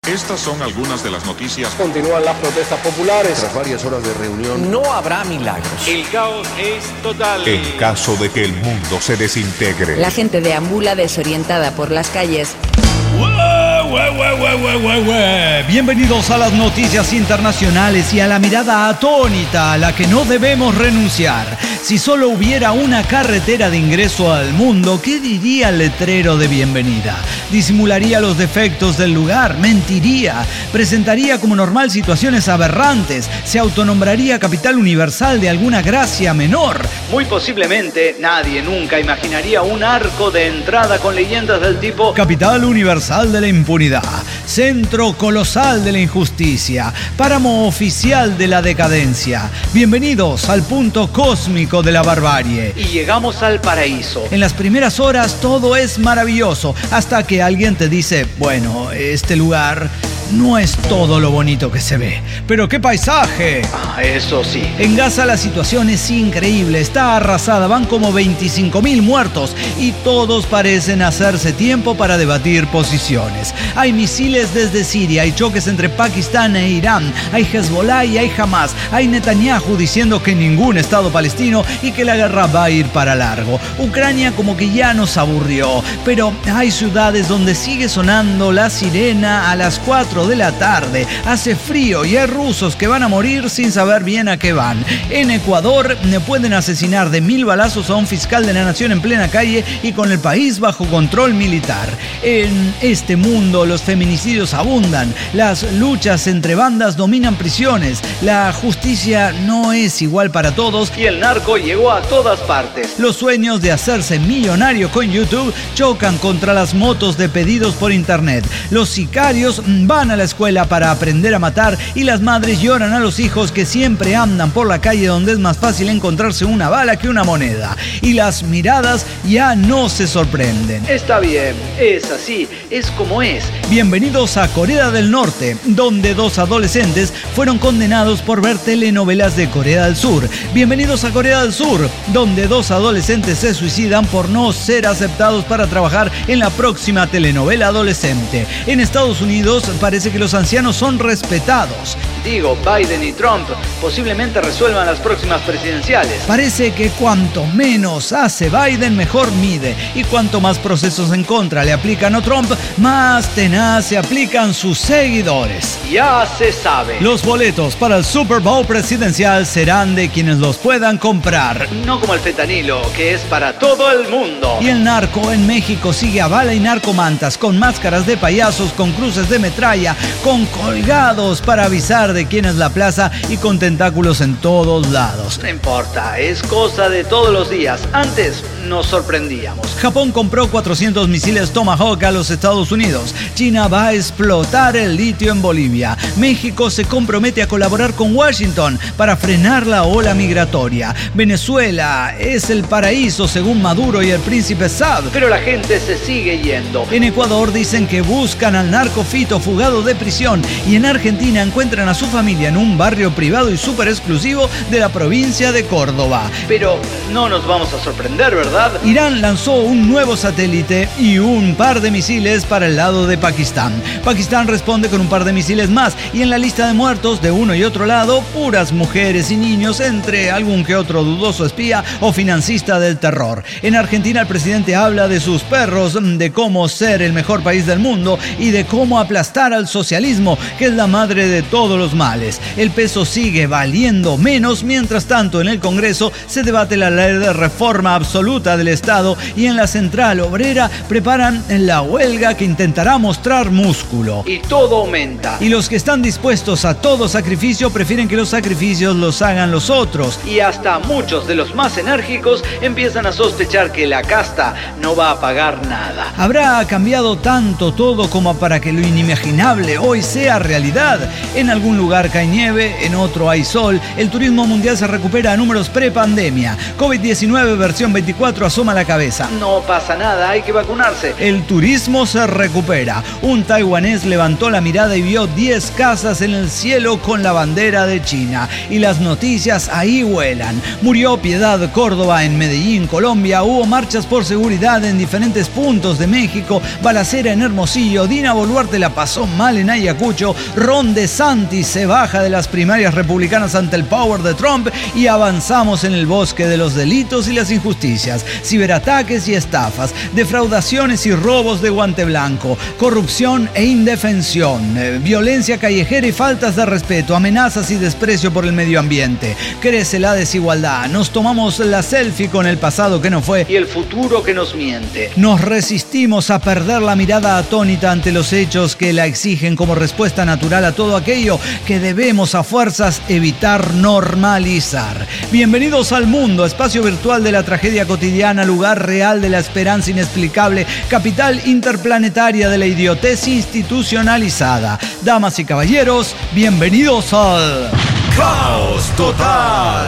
Estas son algunas de las noticias. Continúan las protestas populares. Tras varias horas de reunión, no habrá milagros. El caos es total. En caso de que el mundo se desintegre. La gente deambula desorientada por las calles. Bienvenidos a las noticias internacionales y a la mirada atónita a la que no debemos renunciar. Si solo hubiera una carretera de ingreso al mundo, ¿qué diría el letrero de bienvenida? ¿Disimularía los defectos del lugar? ¿Mentiría? ¿Presentaría como normal situaciones aberrantes? ¿Se autonombraría capital universal de alguna gracia menor? Muy posiblemente nadie nunca imaginaría un arco de entrada con leyendas del tipo: capital universal de la impunidad, centro colosal de la injusticia, páramo oficial de la decadencia. Bienvenidos al punto cósmico de la barbarie. Y llegamos al paraíso. En las primeras horas todo es maravilloso, hasta que alguien te dice: bueno, este lugar no es todo lo bonito que se ve. ¡Pero qué paisaje! Eso sí. En Gaza la situación es increíble. Está arrasada, van como 25.000 muertos y todos parecen hacerse tiempo para debatir posiciones. Hay misiles desde Siria, hay choques entre Pakistán e Irán, hay Hezbollah y hay Hamas, hay Netanyahu diciendo que ningún Estado palestino y que la guerra va a ir para largo. Ucrania como que ya nos aburrió, pero hay ciudades donde sigue sonando la sirena a las 4 de la tarde. Hace frío y hay rusos que van a morir sin saber bien a qué van. En Ecuador pueden asesinar de 1000 balazos a un fiscal de la nación en plena calle y con el país bajo control militar. En este mundo los feminicidios abundan, las luchas entre bandas dominan prisiones, la justicia no es igual para todos y el narco llegó a todas partes. Los sueños de hacerse millonario con YouTube chocan contra las motos de pedidos por internet. Los sicarios van a la escuela para aprender a matar y las madres lloran a los hijos que siempre andan por la calle donde es más fácil encontrarse una bala que una moneda. Y las miradas ya no se sorprenden. Está bien, es así, es como es. Bienvenidos a Corea del Norte, donde 2 adolescentes fueron condenados por ver telenovelas de Corea del Sur. Bienvenidos a Corea del Sur, donde 2 adolescentes se suicidan por no ser aceptados para trabajar en la próxima telenovela adolescente. En Estados Unidos parece que los ancianos son respetados. Digo, Biden y Trump posiblemente resuelvan las próximas presidenciales. Parece que cuanto menos hace Biden, mejor mide. Y cuanto más procesos en contra le aplican a Trump, más tenaz se aplican sus seguidores. Ya se sabe. Los boletos para el Super Bowl presidencial serán de quienes los puedan comprar. No como el fentanilo, que es para todo el mundo. Y el narco en México sigue a bala y narcomantas, con máscaras de payasos, con cruces de metralla, con colgados para avisar de quién es la plaza y con tentáculos en todos lados. No importa, es cosa de todos los días. Antes nos sorprendíamos. Japón compró 400 misiles Tomahawk a los Estados Unidos. China va a explotar el litio en Bolivia. México se compromete a colaborar con Washington para frenar la ola migratoria. Venezuela es el paraíso según Maduro y el príncipe Saud. Pero la gente se sigue yendo. En Ecuador dicen que buscan al narco Fito fugado de prisión y en Argentina encuentran a su familia en un barrio privado y súper exclusivo de la provincia de Córdoba. Pero no nos vamos a sorprender, ¿verdad? Irán lanzó un nuevo satélite y un par de misiles para el lado de Pakistán. Pakistán responde con un par de misiles más y en la lista de muertos de uno y otro lado, puras mujeres y niños entre algún que otro dudoso espía o financista del terror. En Argentina el presidente habla de sus perros, de cómo ser el mejor país del mundo y de cómo aplastar al socialismo, que es la madre de todos los males. El peso sigue valiendo menos, mientras tanto en el Congreso se debate la ley de reforma absoluta del Estado y en la Central Obrera preparan la huelga que intentará mostrar músculo. Y todo aumenta. Y los que están dispuestos a todo sacrificio prefieren que los sacrificios los hagan los otros. Y hasta muchos de los más enérgicos empiezan a sospechar que la casta no va a pagar nada. ¿Habrá cambiado tanto todo como para que lo inimaginable hoy sea realidad? En algún lugar cae nieve, en otro hay sol. El turismo mundial se recupera a números pre-pandemia. COVID-19 versión 24 asoma la cabeza. No pasa nada, hay que vacunarse. El turismo se recupera. Un taiwanés levantó la mirada y vio 10 casas en el cielo con la bandera de China. Y las noticias ahí vuelan. Murió Piedad Córdoba en Medellín, Colombia. Hubo marchas por seguridad en diferentes puntos de México. Balacera en Hermosillo. Dina Boluarte la pasó mal en Ayacucho, Ron DeSantis se baja de las primarias republicanas ante el power de Trump y avanzamos en el bosque de los delitos y las injusticias, ciberataques y estafas, defraudaciones y robos de guante blanco, corrupción e indefensión, violencia callejera y faltas de respeto, amenazas y desprecio por el medio ambiente. Crece la desigualdad, nos tomamos la selfie con el pasado que no fue y el futuro que nos miente. Nos resistimos a perder la mirada atónita ante los hechos que la exigen como respuesta natural a todo aquello que debemos a fuerzas evitar normalizar. Bienvenidos al mundo, espacio virtual de la tragedia cotidiana, lugar real de la esperanza inexplicable, capital interplanetaria de la idiotez institucionalizada. Damas y caballeros, bienvenidos al ¡Caos Total!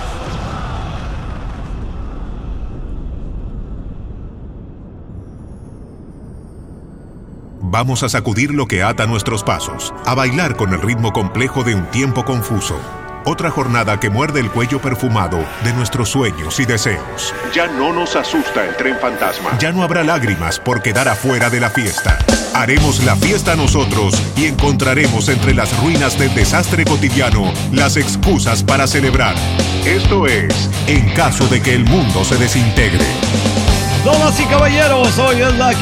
Vamos a sacudir lo que ata nuestros pasos, a bailar con el ritmo complejo de un tiempo confuso. Otra jornada que muerde el cuello perfumado de nuestros sueños y deseos. Ya no nos asusta el tren fantasma. Ya no habrá lágrimas por quedar afuera de la fiesta. Haremos la fiesta nosotros y encontraremos entre las ruinas del desastre cotidiano las excusas para celebrar. Esto es, en caso de que el mundo se desintegre. Damas y caballeros, hoy es la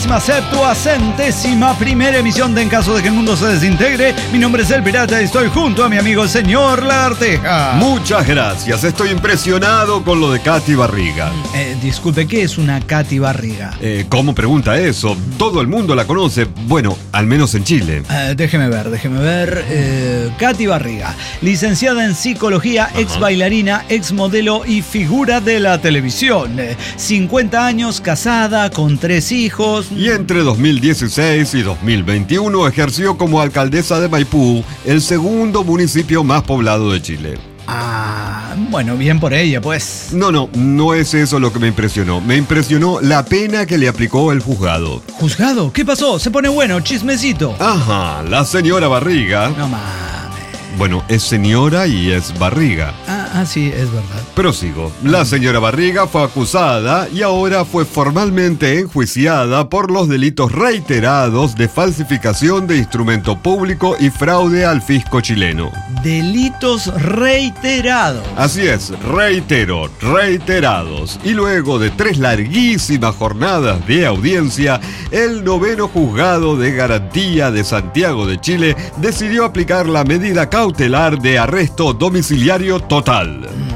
57ª emisión de En caso de que el mundo se desintegre. Mi nombre es El Pirata y estoy junto a mi amigo el señor Larteja. Muchas gracias, estoy impresionado con lo de Katy Barriga. Disculpe, ¿qué es una Katy Barriga? ¿Cómo pregunta eso? Todo el mundo la conoce, bueno, al menos en Chile. Déjeme ver. Katy Barriga, licenciada en psicología, ex bailarina, ex modelo y figura de la televisión. 50 años, casada, con 3 hijos. Y entre 2016 y 2021 ejerció como alcaldesa de Maipú, el segundo municipio más poblado de Chile. Bueno, bien por ella, pues. No es eso lo que me impresionó. Me impresionó la pena que le aplicó el juzgado. ¿Juzgado? ¿Qué pasó? Se pone bueno, chismecito. Ajá, la señora Barriga. No mames. Bueno, es señora y es Barriga. Sí, es verdad. Prosigo. La señora Barriga fue acusada y ahora fue formalmente enjuiciada por los delitos reiterados de falsificación de instrumento público y fraude al fisco chileno. Delitos reiterados. Así es, reiterados. Y luego de 3 larguísimas jornadas de audiencia, el 9º Juzgado de Garantía de Santiago de Chile decidió aplicar la medida cautelar de arresto domiciliario total.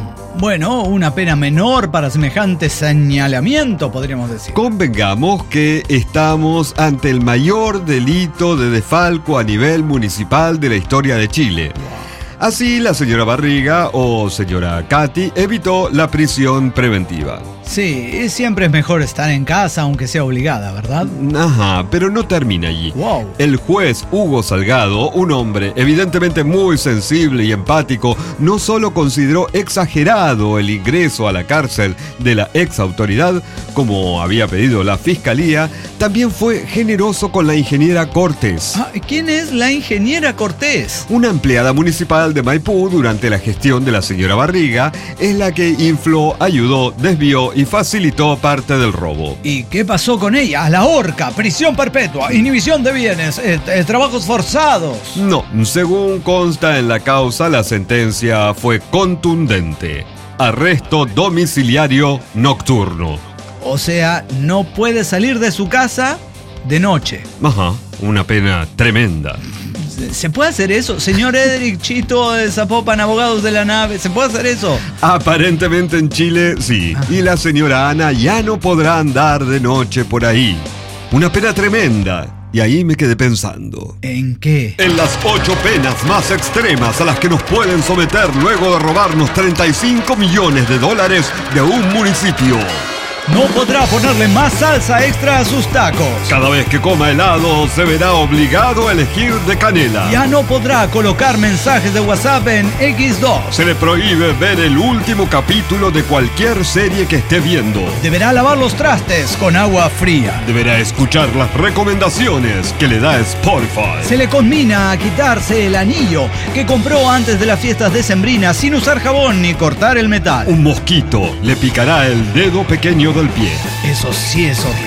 Bueno, una pena menor para semejante señalamiento, podríamos decir. Convengamos que estamos ante el mayor delito de desfalco a nivel municipal de la historia de Chile. Así, la señora Barriga, o señora Katy, evitó la prisión preventiva. Sí, siempre es mejor estar en casa, aunque sea obligada, ¿verdad? Ajá, pero no termina allí. Wow. El juez Hugo Salgado, un hombre evidentemente muy sensible y empático, no solo consideró exagerado el ingreso a la cárcel de la ex autoridad, como había pedido la fiscalía, también fue generoso con la ingeniera Cortés. ¿Quién es la ingeniera Cortés? Una empleada municipal de Maipú durante la gestión de la señora Barriga, es la que infló, ayudó, desvió y facilitó parte del robo. ¿Y qué pasó con ella? A la horca, prisión perpetua, inhibición de bienes, trabajos forzados. No, según consta en la causa, la sentencia fue contundente. Arresto domiciliario nocturno. O sea, no puede salir de su casa de noche. Ajá, una pena tremenda. ¿Se puede hacer eso? Señor Edric Chito de Zapopan, abogados de la nave, ¿se puede hacer eso? Aparentemente en Chile, sí. Y la señora Ana ya no podrá andar de noche por ahí. Una pena tremenda. Y ahí me quedé pensando. ¿En qué? En las 8 penas más extremas a las que nos pueden someter luego de robarnos 35 millones de dólares de un municipio. No podrá ponerle más salsa extra a sus tacos. Cada vez que coma helado se verá obligado a elegir de canela. Ya no podrá colocar mensajes de WhatsApp en X2. Se le prohíbe ver el último capítulo de cualquier serie que esté viendo. Deberá lavar los trastes con agua fría. Deberá escuchar las recomendaciones que le da Spotify. Se le conmina a quitarse el anillo que compró antes de las fiestas decembrinas sin usar jabón ni cortar el metal. Un mosquito le picará el dedo pequeño del pie. Eso sí es horrible.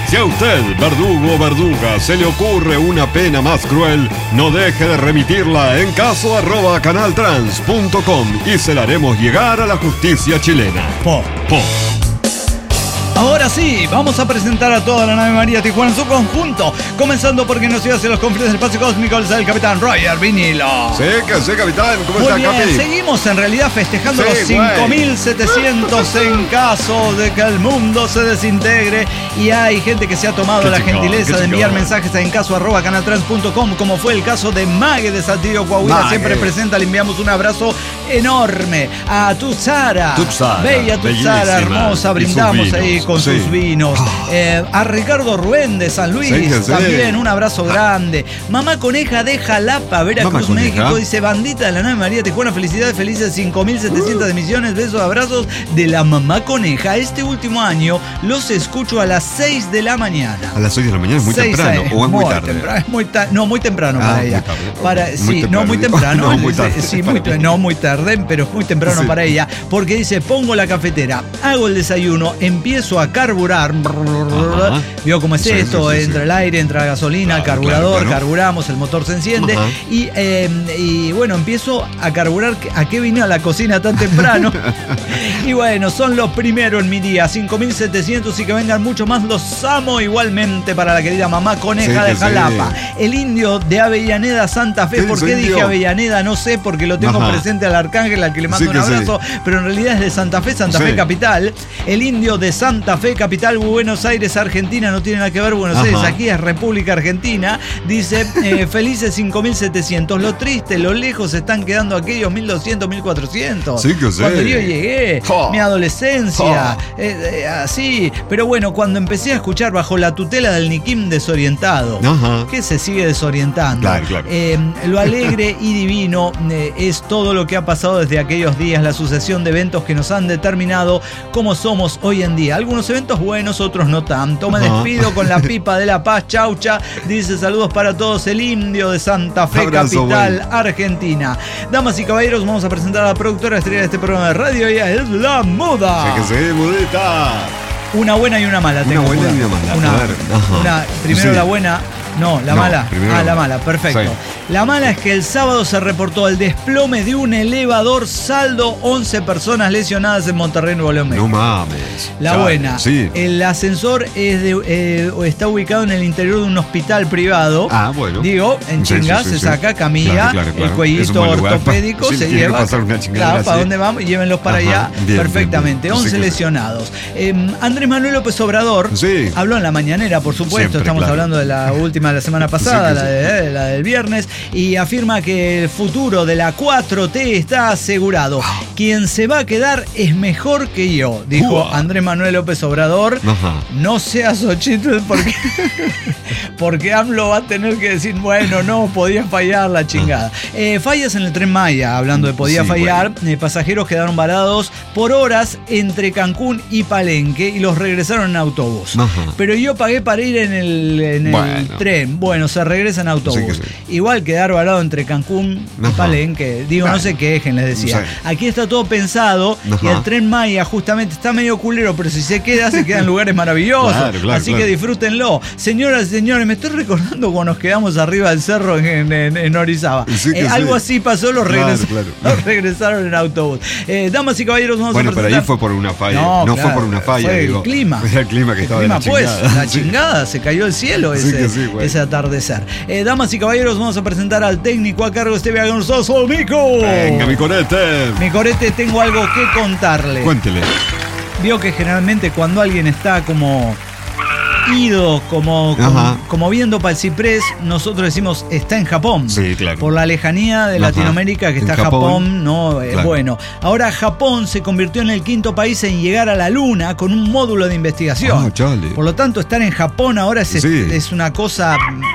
Si a usted, verdugo o verduga, se le ocurre una pena más cruel, no deje de remitirla en caso@canaltrans.com y se la haremos llegar a la justicia chilena. Po. Ahora sí, vamos a presentar a toda la nave María Tijuana en su conjunto, comenzando porque nos iba hacia los confines del espacio cósmico, el capitán Roger Vinilo. Sí, capitán, ¿cómo Muy está, bien, Capi? seguimos en realidad festejando Sí, los 5.700 en caso de que el mundo se desintegre, y hay gente que se ha tomado Qué la chingón, gentileza qué de enviar chingón. mensajes a encaso@canaltrans.com, como fue el caso de Mague de Saltillo, Coahuila, Mague. siempre presenta. Le enviamos un abrazo enorme a Tuxara, bella Tuxara, bellísima. hermosa, Y brindamos sus ahí vinos, con sí. sus vinos. A Ricardo Ruen de San Luis, Sí, sí. también un abrazo grande. Mamá Coneja de Jalapa, Veracruz, Mamá Coneja. México, dice: bandita de la nave María Tijuana, felicidades, felices 5.700 emisiones, besos, abrazos de la Mamá Coneja. Este último año los escucho a las 6 de la mañana. A las 6 de la mañana es muy 6 temprano, a.m. o es muy tarde. temprano, es muy no, muy temprano Ah, para muy ella. tarde. Sí, Muy no, muy temprano, temprano. no, muy tarde. Sí, no muy tarde, pero es muy temprano Sí. para ella, porque dice: pongo la cafetera, hago el desayuno, empiezo a carburar. Ajá. ¿Vio cómo es Sí, esto? sí, sí, Entra sí. el aire, entra la gasolina, Claro, el carburador, claro. carburamos, el motor se enciende. Ajá. Y bueno, empiezo a carburar. ¿A qué vine a la cocina tan temprano? Y bueno, son los primeros en mi día, 5.700, y que vengan mucho más. Los amo igualmente para la querida Mamá Coneja Sí, de que Jalapa. sí. El indio de Avellaneda, Santa Fe. ¿Qué ¿Por qué dice dije indio? Avellaneda? No sé, porque lo tengo Ajá. presente al Arcángel, al que le mando Sí, un que sí. abrazo, pero en realidad es de Santa Fe, Santa Fe Sí. capital. El indio de Santa Fe capital, Buenos Aires, Argentina. No tiene nada que ver Buenos Ajá. Aires, aquí es República Argentina. Dice: felices 5.700. Lo triste, lo lejos están quedando aquellos 1.200, 1.400. Sí, que sí. Cuando yo llegué, Jo. mi adolescencia, Jo. así. Pero bueno, cuando empecé a escuchar bajo la tutela del Nikim desorientado, Ajá. que se sigue desorientando. Claro, claro. Lo alegre y divino es todo lo que ha pasado desde aquellos días, la sucesión de eventos que nos han determinado cómo somos hoy en día. Algunos eventos buenos, otros no tanto. Me Ajá. despido con la pipa de la paz. Chaucha. Dice: saludos para todos. El indio de Santa Fe Abrazo, capital, güey. Argentina. Damas y caballeros, vamos a presentar a la productora estrella de este programa de radio. Ella es La Muda. Sí, que sí, mudita. Una buena y una mala. Una tengo, buena Muda. y una mala. A ver, ajá. Primero Sí. la buena. No, la No, mala. primero Ah, la la mala. mala, perfecto. Sí. La mala es que el sábado se reportó el desplome de un elevador, saldo 11 personas lesionadas en Monterrey, Nuevo León, México. No mames. La Chale, buena. Sí. El ascensor es está ubicado en el interior de un hospital privado. Ah, bueno. Digo, en Sí, chinga, sí, se sí. saca camilla, Claro, el Es un cuellito buen lugar ortopédico, para- se si tiene que lleva. pasar una chingada Claro, ¿para así. dónde vamos? Llévenlos para Ajá, allá bien, perfectamente. bien, bien. 11 Sí, que sí. lesionados. Andrés Manuel López Obrador Sí. habló en la mañanera, por supuesto. Siempre, Estamos claro. hablando de la última de la semana pasada, Sí, que la del viernes, y afirma que el futuro de la 4T está asegurado. Quien se va a quedar es mejor que yo, dijo Uah. Andrés Manuel López Obrador. Ajá. No seas Xochitl porque AMLO va a tener que decir: bueno, no, podía fallar la chingada. Fallas en el Tren Maya, hablando de podía Sí, fallar. Pasajeros quedaron varados por horas entre Cancún y Palenque y los regresaron en autobús. Ajá. Pero yo pagué para ir en el Bueno. tren. Bueno, se regresa en autobús. Sí que sí. Igual quedar varado entre Cancún y Ajá. Palenque. Digo, no Bueno. se quejen, les decía. Sí. Aquí está todo pensado y Ajá. el Tren Maya justamente está medio culero, pero si se queda en lugares maravillosos. Claro, claro, Así claro. que disfrútenlo. Señoras y señores, me estoy recordando cuando nos quedamos arriba del cerro en Orizaba. Sí que sí. Algo así pasó, los Claro, los regresaron en autobús. Damas y caballeros, vamos Bueno, a pero presentar... ahí fue por una falla. No, No, claro, fue por una falla, fue digo. el clima. Era el clima que estaba de la pues, chingada. la Sí. chingada, se cayó el cielo Sí ese, que sí, güey. ese atardecer. Damas y caballeros, vamos a presentar al técnico a cargo de este viaje Gonzalo Mico. Venga, mi corete. Mi corete, tengo algo que contarle. Cuéntele. Vio que generalmente cuando alguien está como ido, Ajá. como viendo para el ciprés, nosotros decimos está en Japón. Sí, claro. Por la lejanía de Ajá. Latinoamérica que En está Japón, Japón, ¿no? claro. Bueno, ahora Japón se convirtió en el quinto país en llegar a la Luna con un módulo de investigación. Ah, chale. Por lo tanto, estar en Japón ahora Sí. es una cosa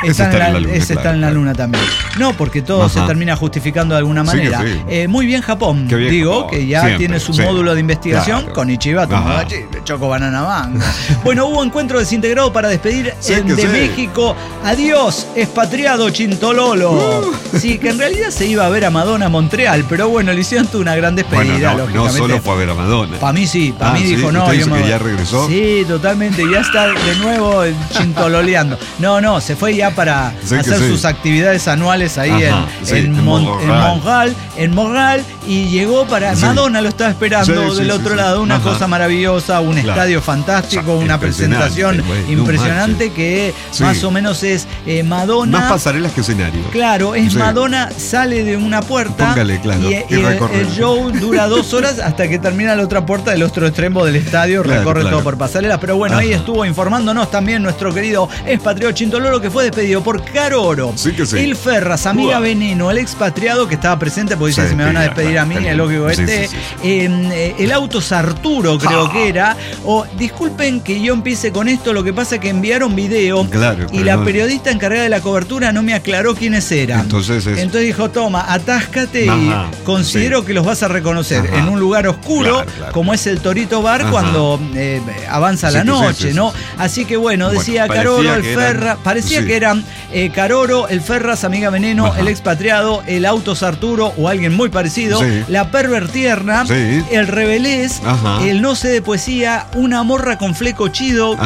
Ese está en la luna también. No, porque todo se termina justificando de alguna manera. Sí. Muy bien Japón, Japón. Que ya siempre, tiene su módulo de investigación con Ichiba, Tomodachi, Choco Banana Man. Bueno, hubo encuentro desintegrado para despedir de México. Adiós, expatriado Chintololo. Sí, que en realidad se iba a ver a Madonna a Montreal, pero bueno, le hicieron una gran despedida. Bueno, no solo fue a ver a Madonna. Para mí sí, para mí dijo no. ¿Usted dice que ya regresó? Sí, totalmente, ya está de nuevo chintololeando. No, se fue ya para hacer sus actividades anuales ahí en Montreal, y llegó para... Madonna lo estaba esperando del otro lado, una cosa maravillosa, un estadio fantástico, una presentación impresionante que más o menos es Madonna... Más pasarelas que escenario. Claro, Madonna sale de una puerta y el show dura 2 horas hasta que termina la otra puerta del otro extremo del estadio, recorre todo por pasarelas, pero bueno, ahí estuvo informándonos también nuestro querido expatriado Chintololo, que fue despedido por Caro Oro, El Ferras, Amiga Veneno, el expatriado que estaba presente, porque dice, si me van a despedir a mí, es lógico el Autos Arturo, creo que era, disculpen que yo empiece con esto, lo que pasa es que enviaron video y la periodista encargada de la cobertura no me aclaró quiénes eran. Entonces dijo, toma, atáscate y considero que los vas a reconocer en un lugar oscuro, como es el Torito Bar cuando avanza la noche, ¿no? Así que bueno, decía Caroro, el Ferras, parecía que eran Caroro, el Ferras, Amiga Veneno, el expatriado, el Autos Arturo o alguien muy parecido, la Pervertierna, el Rebelés, el No sé de poesía, una morra con fleco chido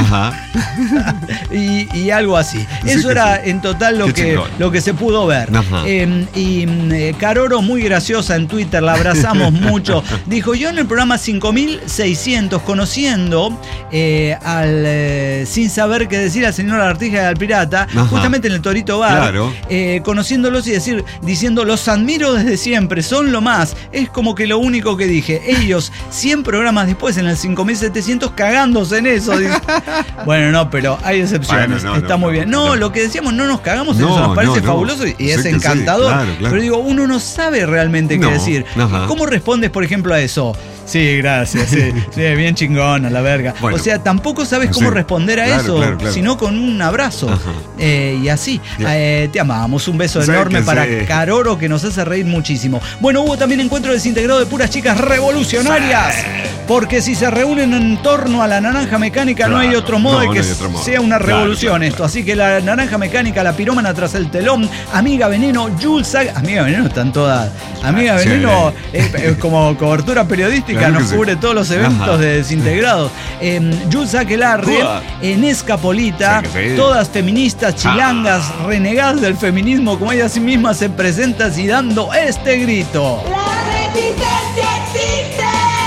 y algo así. Eso era en total lo que se pudo ver. Caroro, muy graciosa en Twitter, la abrazamos mucho, dijo, yo en el programa 5600, conociendo sin saber qué decir al señor Artija y al Pirata, justamente en el Torito Bar, conociéndolos y diciendo, los admiro desde siempre, son lo más, es como que lo único que dije. Ellos 100 programas después en el 5700 cagándose en eso. Bueno, no, pero hay excepciones, está muy bien. Lo que decíamos, no nos cagamos en eso, nos parece fabuloso y es encantador, pero digo, uno no sabe realmente qué decir. ¿Cómo respondes, por ejemplo, a eso? Sí, gracias, sí, bien chingón, a la verga. Bueno, o sea, tampoco sabes cómo responder a eso, sino con un abrazo. Y así. Te amamos, un beso enorme para Caroro, que nos hace reír muchísimo. Bueno, hubo también encuentro desintegrado de puras chicas revolucionarias, porque si se reúnen en torno a la naranja mecánica, no hay otro modo de que sea una revolución esto. Así que la naranja mecánica, la pirómana tras el telón, Amiga Veneno, Jules, Amiga Veneno están todas. Amiga Veneno, como cobertura periodística, nos cubre todos los eventos de desintegrados. Jules Aquelarre, Escapolita, todas feministas, chilangas, renegadas del feminismo, como ella sí misma se presenta y dando este grito. ¡La resistencia existe!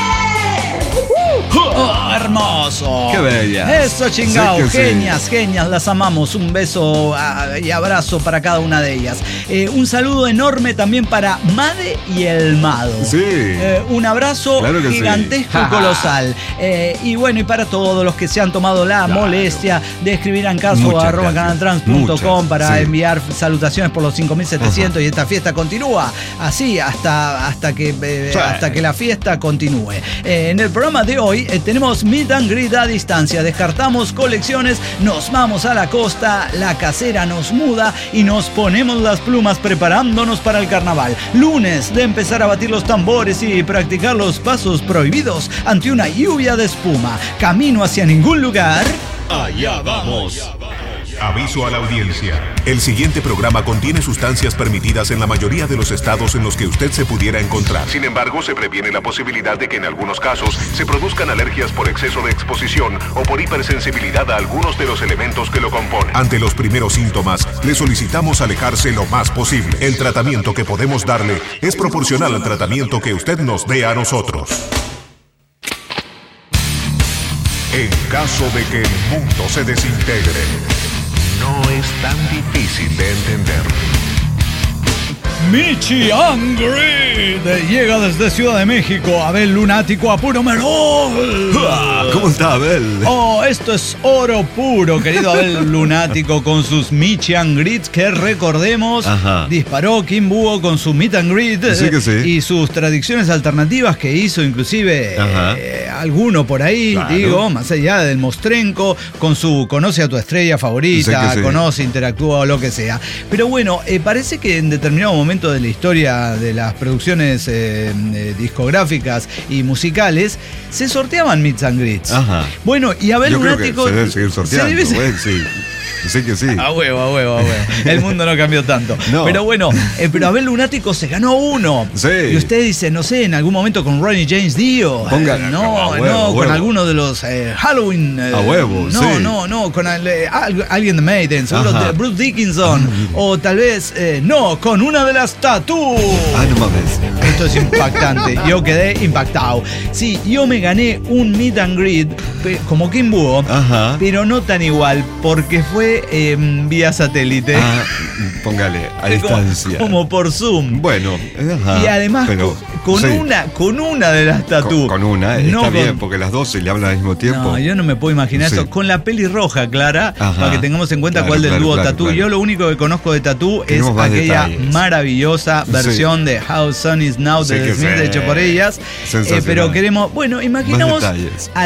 ¡Oh, hermoso! ¡Qué bella! Eso, chingao, genias, las amamos. Un beso y abrazo para cada una de ellas. Un saludo enorme también para Made y el Mado. Un abrazo gigantesco y colosal. Y bueno, y para todos los que se han tomado la molestia de escribir en caso a @canaltrans.com para enviar salutaciones por los 5700 y esta fiesta continúa así hasta que la fiesta continúe. En el programa de hoy tenemos Meet and Greet a distancia, descartamos colecciones, nos vamos a la costa, la casera nos muda y nos ponemos las plumas preparándonos para el carnaval. Lunes de empezar a batir los tambores y practicar los pasos prohibidos ante una lluvia de espuma. Camino hacia ningún lugar. Allá vamos. Aviso a la audiencia. El siguiente programa contiene sustancias permitidas en la mayoría de los estados en los que usted se pudiera encontrar. Sin embargo, se previene la posibilidad de que en algunos casos se produzcan alergias por exceso de exposición o por hipersensibilidad a algunos de los elementos que lo componen. Ante los primeros síntomas, le solicitamos alejarse lo más posible. El tratamiento que podemos darle es proporcional al tratamiento que usted nos dé a nosotros. En caso de que el mundo se desintegre, no es tan difícil de entender. Michi Angrid. Llega desde Ciudad de México, Abel Lunático a puro merol. ¿Cómo está, Abel? Oh, esto es oro puro, querido Abel Lunático, con sus Michi Angrid, que recordemos, disparó Kim Búho con su Meet and Greet, sí que sí. Y sus tradiciones alternativas que hizo inclusive alguno por ahí, claro. Digo, más allá del mostrenco, con su Conoce a tu estrella favorita, sí. Conoce, interactúa o lo que sea. Pero bueno, parece que en determinado momento de la historia de las producciones discográficas y musicales se sorteaban Meet and Greets. Bueno, y Abel Lunático se debe seguir sorteando, sí. Sí que sí. A huevo. El mundo no cambió tanto. No. Pero bueno, pero Abel Lunático se ganó uno. Sí. Y usted dice, no sé, en algún momento con Ronnie James Dio. Con alguno de los Halloween. A huevo, No, con alguien de Maiden, seguro de Bruce Dickinson. O tal vez, con una de las Tattoo. No mames. Esto es impactante. Yo quedé impactado. Sí, yo me gané un Meet and Greet como Kim Búho, pero no tan igual, porque fue vía satélite. Póngale, a distancia. Como por Zoom. Bueno, y además con una de las Tattoo. Con una, está bien, porque las dos se le hablan al mismo tiempo. No, yo no me puedo imaginar eso. Con la pelirroja, Clara, para que tengamos en cuenta cuál del dúo Tattoo. Yo lo único que conozco de Tattoo es aquella maravillosa versión de How Sun Is Now de The Smiths, hecho por ellas. Pero queremos, imaginamos a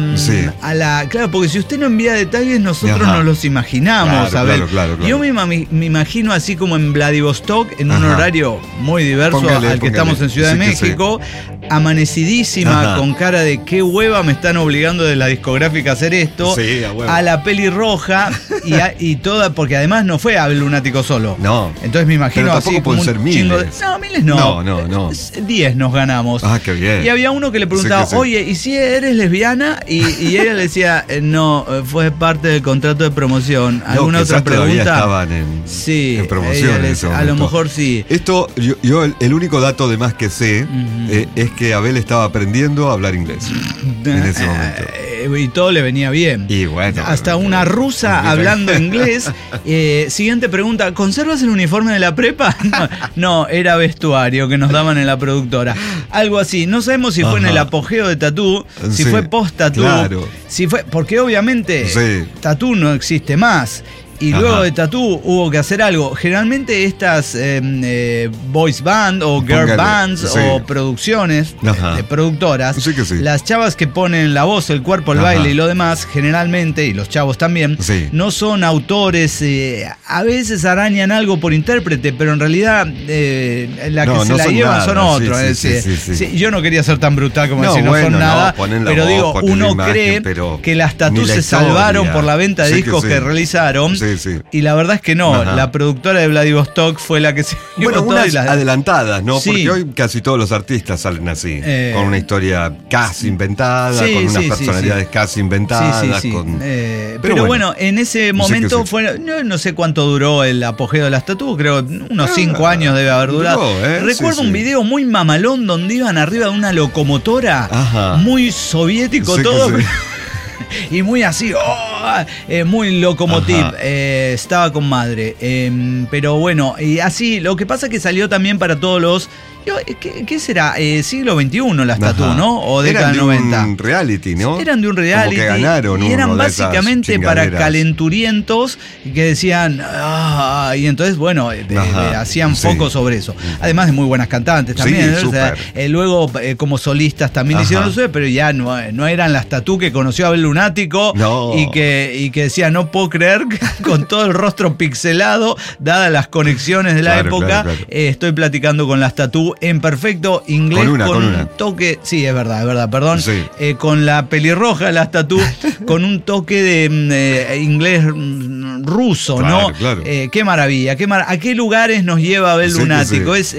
la. Claro, porque si usted no envía detalles, nosotros nos los imaginamos. Claro. Yo me imagino así como en Vladivostok, en un horario muy diverso al que estamos en Ciudad de México, amanecidísima, con cara de qué hueva me están obligando de la discográfica a hacer esto, a la pelirroja y toda, porque además no fue Abel Lunático solo. No. Entonces me imagino así como un chingo de. No, miles no. No. 10 nos ganamos. Qué bien. Y había uno que le preguntaba, oye, ¿y si eres lesbiana? Y ella le decía, no, fue parte del contrato de promoción. ¿Alguna otra pregunta? Estaban en promoción. A lo mejor sí. Esto, yo el único dato de más que sé es que Abel estaba aprendiendo a hablar inglés en ese momento. Y todo le venía bien. Y bueno. Hasta una rusa hablando inglés. Siguiente pregunta, ¿conservas el uniforme de la prepa? No, era vestuario que nos daban en la productora. Algo así. No sabemos si fue en el apogeo de Tattoo, si fue post-Tattoo. Claro. Si fue, porque obviamente Tattoo no existe más. Y luego de Tattoo hubo que hacer algo. Generalmente estas voice band o girl bands o producciones de productoras, las chavas que ponen la voz, el cuerpo, el baile y lo demás, generalmente, y los chavos también, no son autores, a veces arañan algo por intérprete, pero en realidad la que se la llevan son otros. Yo no quería ser tan brutal como decir no son nada, pero digo, uno cree que las Tattoo se salvaron por la venta de discos que realizaron. Y la verdad es que no, la productora de Vladivostok fue la que se... unas adelantadas, ¿no? Porque hoy casi todos los artistas salen así, con una historia casi inventada, con unas personalidades casi inventadas. Pero bueno, en ese momento fue, no sé cuánto duró el apogeo de las Tattoo, creo unos 5 años debe haber durado. Recuerdo un video muy mamalón donde iban arriba de una locomotora, muy soviético todo. Y muy así, muy locomotive, estaba con madre. Pero bueno, y así, lo que pasa es que salió también para todos los... ¿Qué será? Siglo XXI las Tattoo, ¿no? O década del 90. Eran de un reality, ¿no? Eran de un reality. Como que ganaron y eran básicamente para calenturientos que decían... y entonces, bueno, hacían foco sobre eso. Además de muy buenas cantantes también. Sí, luego, como solistas también hicieron lo suyo, pero ya no eran las Tattoo que conoció Abel Lunático y que decía, no puedo creer que con todo el rostro pixelado, dadas las conexiones de la época, estoy platicando con las Tattoo en perfecto inglés con un toque, sí, es verdad, perdón, con la pelirroja, las Tattoo, con un toque de inglés ruso, ¿no? Claro. Qué maravilla, ¿a qué lugares nos lleva Abel Lunático? Es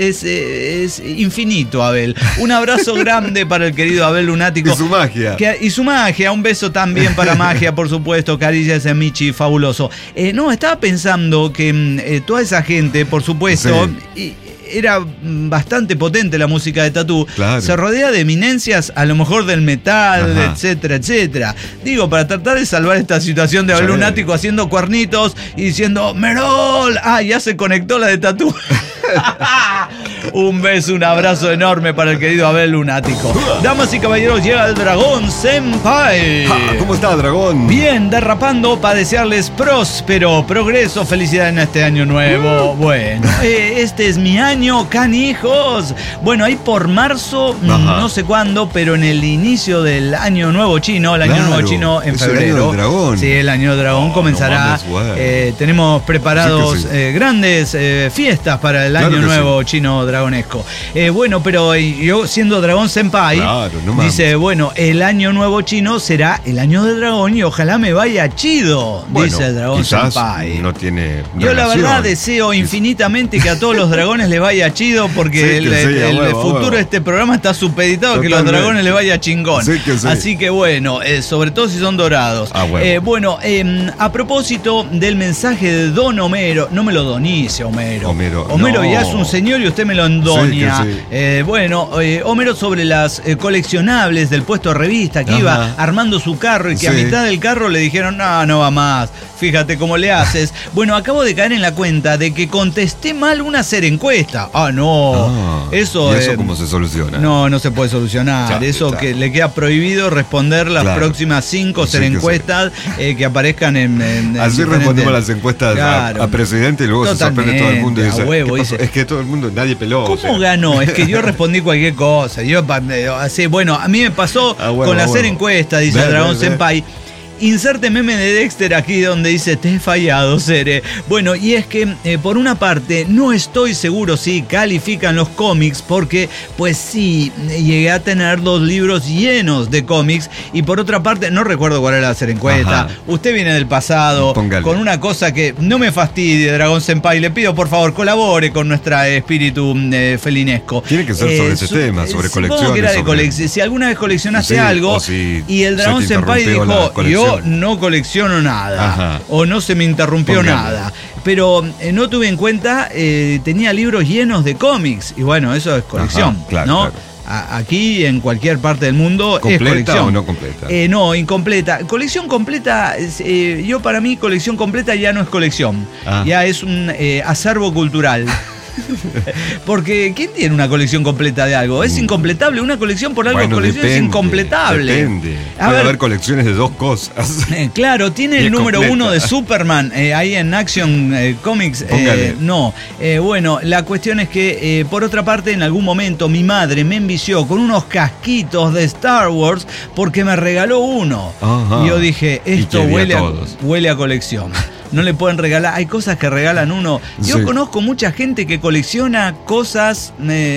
infinito, Abel. Un abrazo grande para el querido Abel Lunático. Y su magia. Un beso también para Magia, por supuesto, caricias a Michi, fabuloso. Estaba pensando que toda esa gente, por supuesto, era bastante potente la música de Tattoo. Se rodea de eminencias, a lo mejor del metal, etcétera, etcétera. Digo, para tratar de salvar esta situación de Abel Lunático haciendo cuernitos y diciendo ¡Merol! Ya se conectó la de Tattoo. Un beso, un abrazo enorme para el querido Abel Lunático. Damas y caballeros, llega el Dragón Senpai. ¿Cómo está, Dragón? Bien, derrapando para desearles próspero progreso, felicidad en este año nuevo. Bueno, este es mi año, canijos. Bueno, ahí por marzo, no sé cuándo, pero en el inicio del año nuevo chino, el año nuevo chino en febrero. El año del dragón. Sí, el año del dragón comenzará. Tenemos preparados grandes fiestas para el año nuevo chino dragonesco. Bueno, pero yo siendo Dragón Senpai, dice, bueno, el año nuevo chino será el año del dragón y ojalá me vaya chido, dice el Dragón Senpai. No tiene yo relación. La verdad deseo infinitamente que a todos los dragones les vaya chido porque el futuro de este programa está supeditado a que los dragones les vaya chingón. Así que bueno, sobre todo si son dorados. Bueno, a propósito del mensaje de Don Homero, no me lo donice Homero. Homero ya es un señor y usted me lo endonia. Bueno, Homero sobre las coleccionables del puesto de revista que iba armando su carro y que a mitad del carro le dijeron, no va más, fíjate cómo le haces. Bueno, acabo de caer en la cuenta de que contesté mal una encuesta. Eso ¿y eso cómo se soluciona? No se puede solucionar. Que le queda prohibido responder las próximas 5 encuestas que aparezcan en así respondemos las encuestas a presidente y luego se sorprende todo el mundo y dice, es que todo el mundo, nadie peló. ¿Cómo ganó? Es que yo respondí cualquier cosa. Bueno, a mí me pasó con la encuesta, dice el Dragón Senpai. Inserte meme de Dexter aquí donde dice, te he fallado, Cere. Bueno, y es que por una parte no estoy seguro si califican los cómics porque pues sí, llegué a tener 2 libros llenos de cómics y por otra parte no recuerdo cuál era la encuesta. Usted viene del pasado con una cosa que no me fastidie, Dragón Senpai. Le pido por favor colabore con nuestro espíritu felinesco. Tiene que ser sobre ese tema, sobre colecciones. Que era de si alguna vez coleccionaste algo y el Dragón Senpai dijo, yo no colecciono nada o no se me interrumpió nada, pero no tuve en cuenta, tenía libros llenos de cómics y bueno, eso es colección, ¿no? Aquí en cualquier parte del mundo es colección. ¿Completa o no completa? No, incompleta. Colección completa, para mí colección completa ya no es colección, ya es un acervo cultural. Porque ¿quién tiene una colección completa de algo? Es incompletable. Una colección por algo es incompletable. Depende. Puede haber colecciones de 2 cosas. Claro, tiene el número 1 de Superman ahí en Action Comics. Bueno, la cuestión es que por otra parte en algún momento mi madre me envició con unos casquitos de Star Wars porque me regaló uno. Y yo dije, esto huele a colección. No le pueden regalar, hay cosas que regalan uno. Yo conozco mucha gente que colecciona cosas,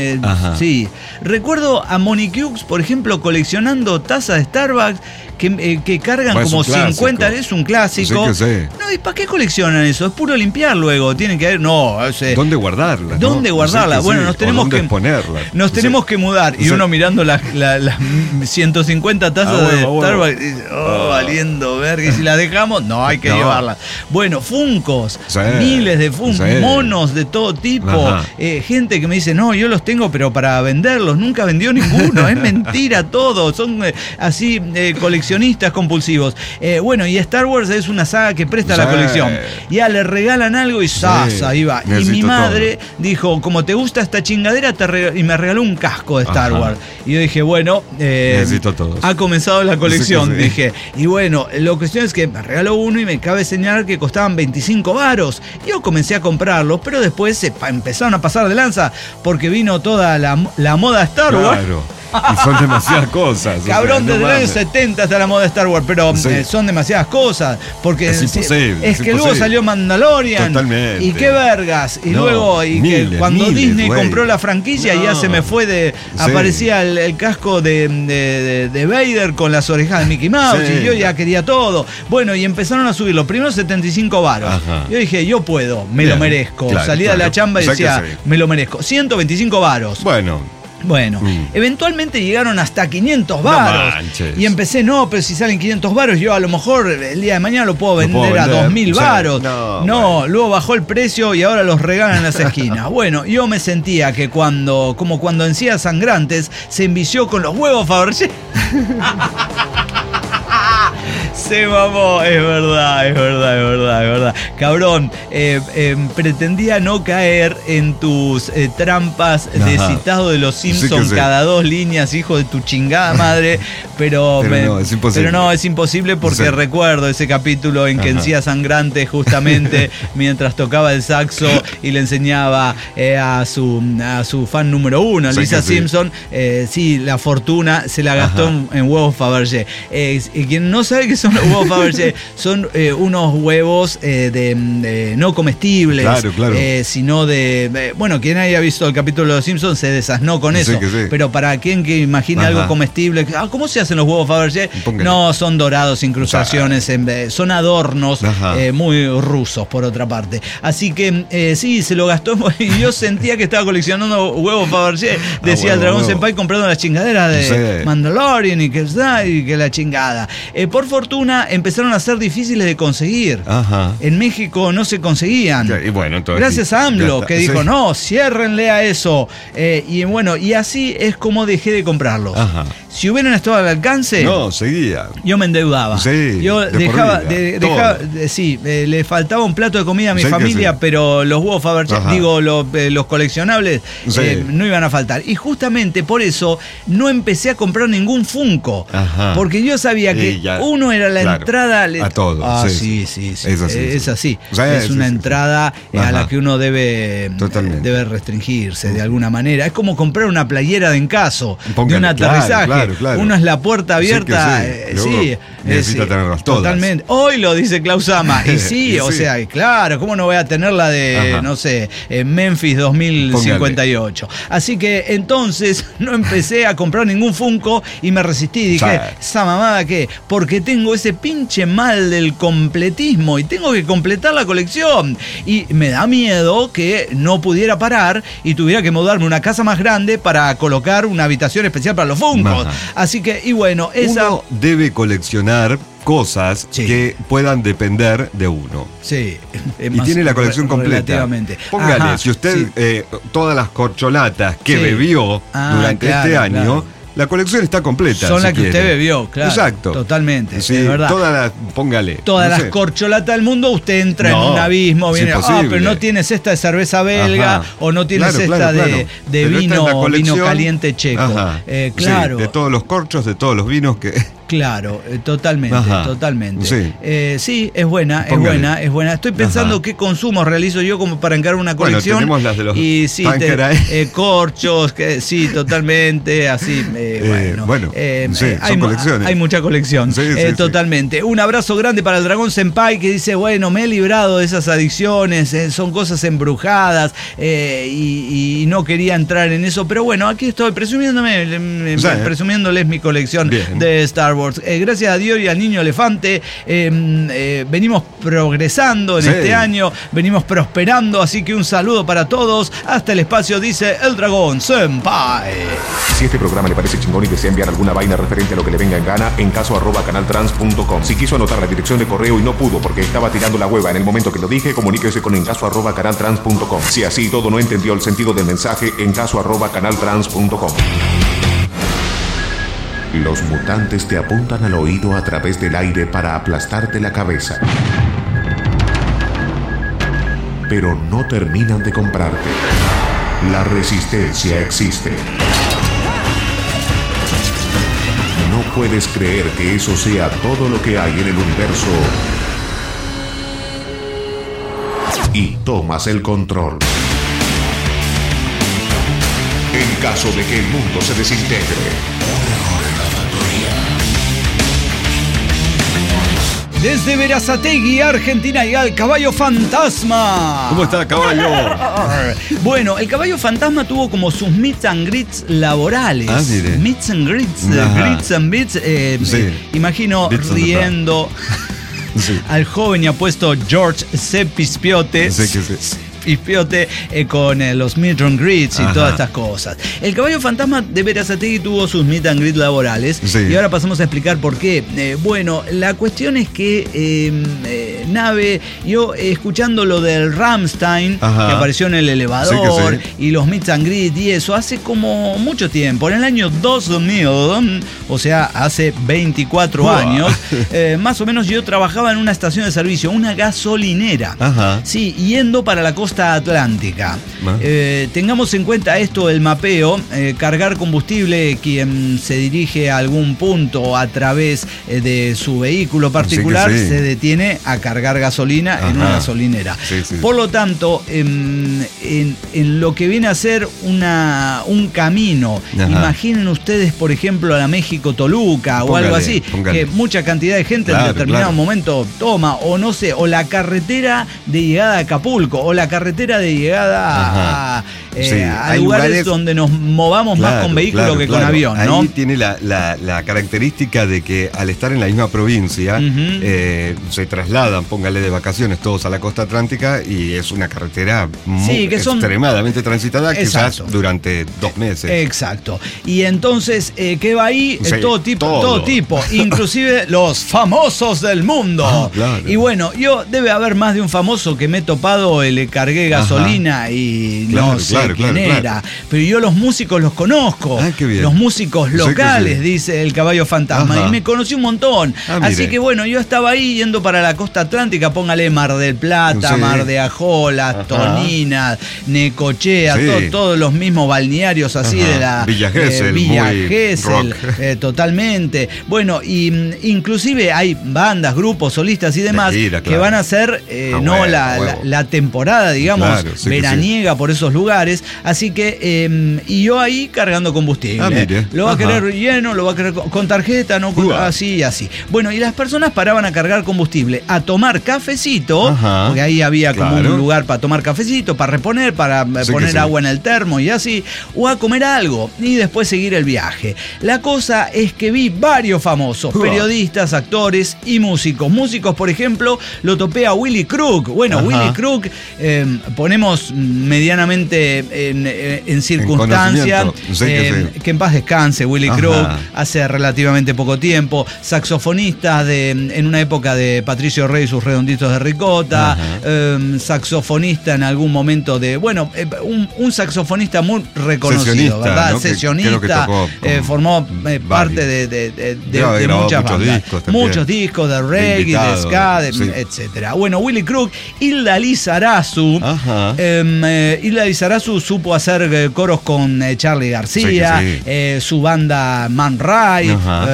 Recuerdo a Monique Hughes, por ejemplo, coleccionando tazas de Starbucks que cargan como 50, es un clásico. No, ¿y para qué coleccionan eso? Es puro limpiar luego, tienen que ver, ¿dónde guardarla? ¿Dónde guardarla? Bueno, nos tenemos que ponerla. Nos tenemos que mudar y uno mirando las 150 tazas de Starbucks, valiendo verga, y si las dejamos, hay que llevarlas. Bueno, funcos, miles de funcos, monos de todo tipo, gente que me dice, yo los tengo pero para venderlos, nunca vendió ninguno, es mentira todo, son así coleccionistas compulsivos. Bueno, y Star Wars es una saga que presta la colección. Ya le regalan algo y ahí va. Y mi madre dijo, como te gusta esta chingadera, y me regaló un casco de Star Wars. Y yo dije, bueno, necesito todos. Ha comenzado la colección, dije. Y bueno, la cuestión es que me regaló uno y me cabe señalar que costaban 25 varos. Yo comencé a comprarlos, pero después empezaron a pasar de lanza porque vino toda la moda Star Wars. Y son demasiadas cosas. Cabrón, desde el año 70 está la moda de Star Wars, pero son demasiadas cosas. Porque es que luego salió Mandalorian. Totalmente. Y qué vergas. Y luego, cuando Disney compró la franquicia, ya se me fue aparecía el casco de Vader con las orejas de Mickey Mouse. Y yo ya quería todo. Bueno, y empezaron a subirlo. Primero 75 varos. Yo dije, yo puedo, me lo merezco. Salía de la chamba y decía, me lo merezco. 125 varos. Bueno, eventualmente llegaron hasta 500 varos. Y empecé, pero si salen 500 varos, yo a lo mejor el día de mañana lo puedo vender a 2000 varos. Luego bajó el precio y ahora los regalan en las esquinas. Bueno, yo me sentía que como cuando Encías Sangrantes se envició con los huevos Fabergé. Se mamó, es verdad. Cabrón, pretendía no caer en tus trampas de citado de los Simpsons cada 2 líneas, hijo de tu chingada madre, pero no, es imposible. Pero no, es imposible porque recuerdo ese capítulo en que Encía Sangrante justamente mientras tocaba el saxo y le enseñaba a su fan número 1, Lisa Simpson, la fortuna se la gastó en huevos Fabergé. Quien no sabe qué son los huevos Fabergé, son unos huevos no comestibles, sino bueno, quien haya visto el capítulo de los Simpsons se desasnó con eso, pero para quien que imagine algo comestible, ¿cómo se hacen los huevos Fabergé? No, son dorados, incrustaciones, son adornos muy rusos, por otra parte. Así que sí, se lo gastó y yo sentía que estaba coleccionando huevos Fabergé, decía el Dragón Senpai, comprando las chingaderas de Mandalorian y que la chingada. Por fortuna empezaron a ser difíciles de conseguir. En México no se conseguían. Y bueno, entonces, gracias a AMLO, que dijo, no, ciérrenle a eso. Y así es como dejé de comprarlos. Si hubieran estado al alcance, seguía. Yo me endeudaba. Yo le faltaba un plato de comida a mi familia, pero los huevos Fabergé, los coleccionables, no iban a faltar. Y justamente por eso no empecé a comprar ningún Funko. Porque yo sabía que uno era la entrada a todo. Sí. Es así. Es una entrada a la que uno debe restringirse de alguna manera. Es como comprar una playera de encaso de un aterrizaje. Uno es la puerta abierta. Necesita tenerlas todas. Totalmente. Hoy lo dice Klaus Ama. Y o sea, claro, ¿cómo no voy a tener la de, no sé, Memphis 2058? Así que entonces no empecé a comprar ningún Funko y me resistí. Dije, ¿esa mamada qué? Porque tengo ese pinche mal del completismo y tengo que completar la colección. Y me da miedo que no pudiera parar y tuviera que mudarme a una casa más grande para colocar una habitación especial para los Funkos. Así que, uno debe coleccionar cosas que puedan depender de uno. Sí. Y tiene la colección completa. Póngale, si usted todas las corcholatas que bebió durante este año, la colección está completa. Son las que usted bebió, claro. Exacto. Totalmente, sí, es verdad. Todas las corcholatas del mundo, usted entra en un abismo, viene, pero no tienes esta de cerveza belga, o no tienes esta de vino caliente checo. Claro. Sí, de todos los corchos, de todos los vinos que... Claro, totalmente. Sí, es buena. Estoy pensando qué consumos realizo yo como para encargar una colección. Tenemos las de los corchos, totalmente, así. Son colecciones. Hay mucha colección, totalmente. Un abrazo grande para el Dragón Senpai que dice, me he librado de esas adicciones, son cosas embrujadas y no quería entrar en eso, pero aquí estoy presumiéndoles mi colección de Star Wars. Gracias a Dios y al Niño Elefante venimos progresando en este año, venimos prosperando, así que un saludo para todos. Hasta el espacio, dice el Dragón Senpai. Si este programa le parece chingón y desea enviar alguna vaina referente a lo que le venga en gana, en caso @canaltrans.com. Si quiso anotar la dirección de correo y no pudo porque estaba tirando la hueva en el momento que lo dije, comuníquese con encaso @canaltrans.com. Si así todo no entendió el sentido del mensaje, encaso @canaltrans.com. Los mutantes te apuntan al oído a través del aire para aplastarte la cabeza. Pero no terminan de comprarte. La resistencia existe. No puedes creer que eso sea todo lo que hay en el universo. Y tomas el control. En caso de que el mundo se desintegre. Desde Verazategui, Argentina, llega el Caballo Fantasma. ¿Cómo está, caballo? Bueno, el Caballo Fantasma tuvo como sus meets and greets laborales. Meets and greets, greets and beats. Imagino Bits riendo al joven y apuesto George C. Pispiote. Pispiote con los meet and greets y todas estas cosas. El Caballo Fantasma de Verazategui tuvo sus meet and greets laborales y ahora pasamos a explicar por qué. La cuestión es que nave, yo escuchando lo del Rammstein, Ajá. que apareció en el elevador, Sí, que sí. y los meet and greet y eso, hace como mucho tiempo, en el año 2000, o sea, hace 24 Uah. años, más o menos yo trabajaba en una estación de servicio, una gasolinera. Ajá. Sí, yendo para la costa atlántica. Ah. Tengamos en cuenta esto, el mapeo, cargar combustible, quien se dirige a algún punto a través de su vehículo particular, Sí que sí. se detiene a cargar gasolina en Ajá. una gasolinera. Sí, sí. Por lo tanto, en lo que viene a ser un camino, Ajá. imaginen ustedes, por ejemplo, a la México-Toluca o Póngale, algo así, póngale. que mucha cantidad de gente Claro, en determinado claro. momento toma, o no sé, o la carretera de llegada a Acapulco, o la carretera de llegada Ajá. a Sí, hay lugares lugares donde nos movamos más con vehículo claro, que con claro. avión, ¿no? Ahí tiene la característica de que al estar en la misma provincia, se trasladan, póngale de vacaciones todos a la costa atlántica y es una carretera Sí, que son- extremadamente transitada, Exacto. quizás durante 2 meses. Exacto. Y entonces, ¿qué va ahí? Sí, Todo tipo, inclusive los famosos del mundo. Ah, claro. Y bueno, debe haber más de un famoso que me he topado, le cargué gasolina y Claro, no sé claro, quién claro, era. claro. Pero yo los músicos los conozco. Ah, qué bien. Los músicos Sí que locales, sí. dice el Caballo Fantasma. Ajá. Y me conocí un montón. Ah, Así mire. que bueno, yo estaba ahí yendo para la costa atlántica, póngale Mar del Plata, Sí. Mar de Ajolas, Ajá. Toninas, Necochea, Sí. todos los mismos balnearios así Ajá. de la Villa Gesell, Villa muy Gesell, rock. totalmente. Bueno, y inclusive hay bandas, grupos, solistas y demás De gira, que claro. van a hacer Ah, no huevo, la, huevo. la temporada, digamos, Claro, sí que veraniega por esos lugares. Así que, y yo ahí cargando combustible. Ah, mire. Lo va a Ajá. querer lleno, lo va a querer con tarjeta, no con, Uah. así y así. Bueno, y las personas paraban a cargar combustible, a tomar cafecito, Ajá. porque ahí había como Claro. un lugar para tomar cafecito, para reponer, para Sí que poner sí. agua en el termo y así, o a comer algo y después seguir el viaje. La cosa es que vi varios famosos, Uah. periodistas, actores y músicos. Músicos, por ejemplo, lo topé a Willy Crook. Bueno, Ajá. Willy Crook, ponemos medianamente en circunstancia, conocimiento. Sí que sí. que en paz descanse Willy Ajá. Crook, hace relativamente poco tiempo, saxofonista en una época de Patricio Rey y sus redonditos de ricota, Ajá. saxofonista en algún momento un saxofonista muy reconocido, Sesionista, ¿verdad? ¿no? Que Sesionista, creo que tocó con formó varios. parte de Debe haber grabado muchas muchos bandas. discos también. Muchos discos de reggae, de invitado, ska, sí. etcétera. Bueno, Willy Crook, Hilda Lizarazu. Ajá. Hilda Lizarazu supo hacer coros con Charly García, Sí que su banda Man Ray, Ajá.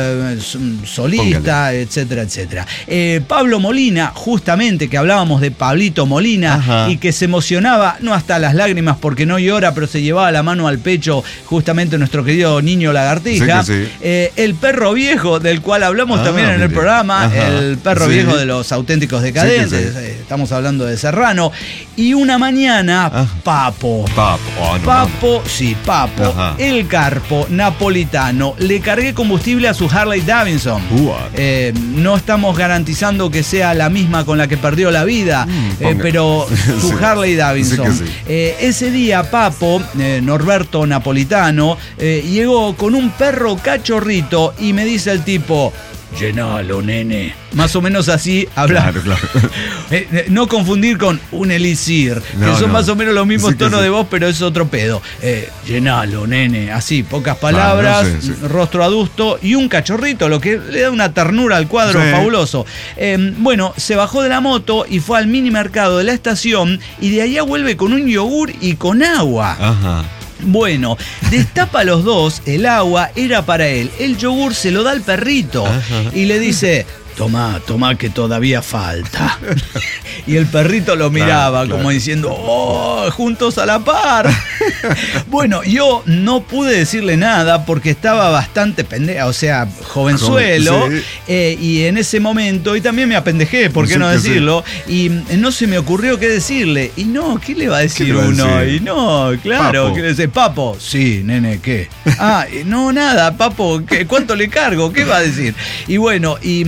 solista, Póngale. etcétera, etcétera. Pablo Molina, justamente que hablábamos de Pablito Molina, Ajá. y que se emocionaba, no hasta las lágrimas porque no llora, pero se llevaba la mano al pecho justamente nuestro querido Niño Lagartija. Sí que sí. El perro viejo, del cual hablamos también en el mire. programa, Ajá. el perro Sí. viejo de los auténticos decadentes, Sí que sí. estamos hablando de Serrano. Y una mañana, Ah. Papo. Papo. Oh, no, Papo, sí, Papo, Ajá. el Carpo napolitano, le cargué combustible a su Harley Davidson. Uah. No estamos garantizando que sea la misma con la que perdió la vida, ponga. pero su Sí. Harley Davidson. Sí Ese día, Papo, Norberto Napolitano, llegó con un perro cachorrito y me dice el tipo: llenalo, nene. Más o menos así habla. Claro, claro. No confundir con un elixir, No, que son no. más o menos los mismos Sí que tonos sí. de voz, pero es otro pedo. Llenalo, nene. Así, pocas palabras, Claro, sí, sí. rostro adusto y un cachorrito, lo que le da una ternura al cuadro Sí. fabuloso. Bueno, se bajó de la moto y fue al mini mercado de la estación y de allá vuelve con un yogur y con agua. Ajá. Bueno, destapa los dos, el agua era para él, el yogur se lo da al perrito Ajá. y le dice: Tomá que todavía falta. Y el perrito lo miraba Claro. como diciendo: ¡oh, juntos a la par! Bueno, yo no pude decirle nada porque estaba bastante pendejo, o sea, jovenzuelo, Sí. y en ese momento, y también me apendejé, ¿por qué Sí no que sí. decirlo? Y no se me ocurrió qué decirle. Y no, ¿qué le va a decir le va a uno? decir? Y no, claro, Papo. ¿qué le dice? Papo, sí, nene, ¿qué? No, nada, Papo, ¿cuánto le cargo? ¿Qué va a decir? Y bueno, y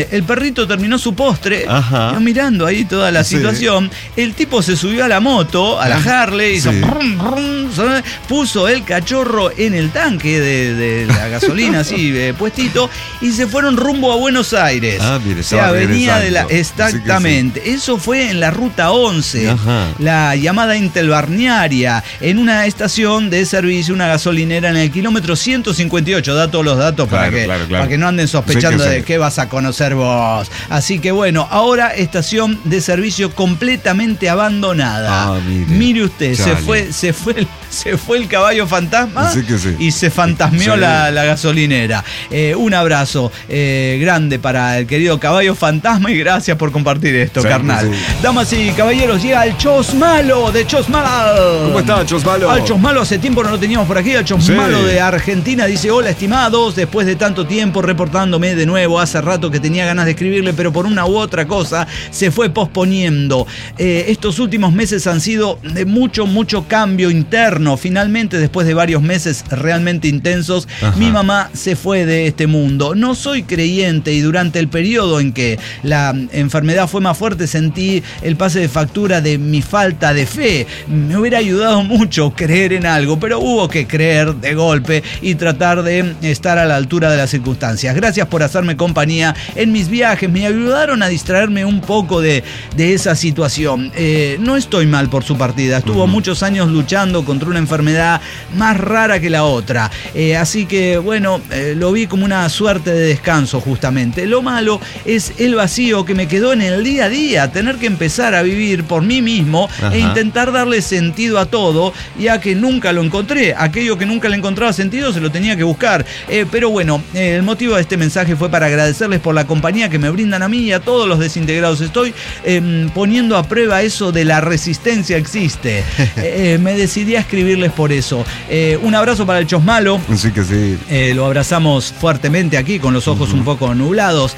El perrito terminó su postre, Ajá. yo mirando ahí toda la Sí. situación. El tipo se subió a la moto, a la Harley, hizo Sí. brum, brum, puso el cachorro en el tanque de la gasolina, así, puestito, y se fueron rumbo a Buenos Aires. Ah, mire, o sea, estaba venía de la... regresando. Exactamente. Eso fue en la ruta 11, Ajá. la llamada interbalnearia, en una estación de servicio, una gasolinera en el kilómetro 158. Da todos los datos Claro, para claro. que no anden sospechando Sí. de qué vas a conocer vos. Así que bueno, ahora estación de servicio completamente abandonada. Ah, mire. Mire usted, Chale. se fue el caballo fantasma Sí que sí. y se fantasmeó Sí. la gasolinera. Un abrazo grande para el querido caballo fantasma y gracias por compartir esto, Sí, carnal. sí. Damas y caballeros, llega el Chos Malo de Chos Malo. ¿Cómo está, Chos Malo? Al Chos Malo hace tiempo no lo teníamos por aquí. El Chos Sí. Malo de Argentina dice: hola, estimados, después de tanto tiempo reportándome de nuevo. Hace rato que tenía ganas de escribirle, pero por una u otra cosa se fue posponiendo. Estos últimos meses han sido de mucho cambio interno. Finalmente, después de varios meses realmente intensos, Ajá. mi mamá se fue de este mundo. No soy creyente y durante el periodo en que la enfermedad fue más fuerte sentí el pase de factura de mi falta de fe. Me hubiera ayudado mucho creer en algo, pero hubo que creer de golpe y tratar de estar a la altura de las circunstancias. Gracias por hacerme compañía en mis viajes, me ayudaron a distraerme un poco de esa situación. No estoy mal por su partida, estuvo muchos años luchando contra una enfermedad más rara que la otra. Así que bueno, lo vi como una suerte de descanso justamente. Lo malo es el vacío que me quedó en el día a día, tener que empezar a vivir por mí mismo Ajá. e intentar darle sentido a todo, ya que nunca lo encontré. Aquello que nunca le encontraba sentido se lo tenía que buscar. Pero bueno, el motivo de este mensaje fue para agradecerles por la compañía que me brindan a mí y a todos los desintegrados. Estoy poniendo a prueba eso de la resistencia existe. Me decidí a escribirles por eso. Un abrazo para el Chos Malo. Sí que sí. Lo abrazamos fuertemente aquí con los ojos un poco nublados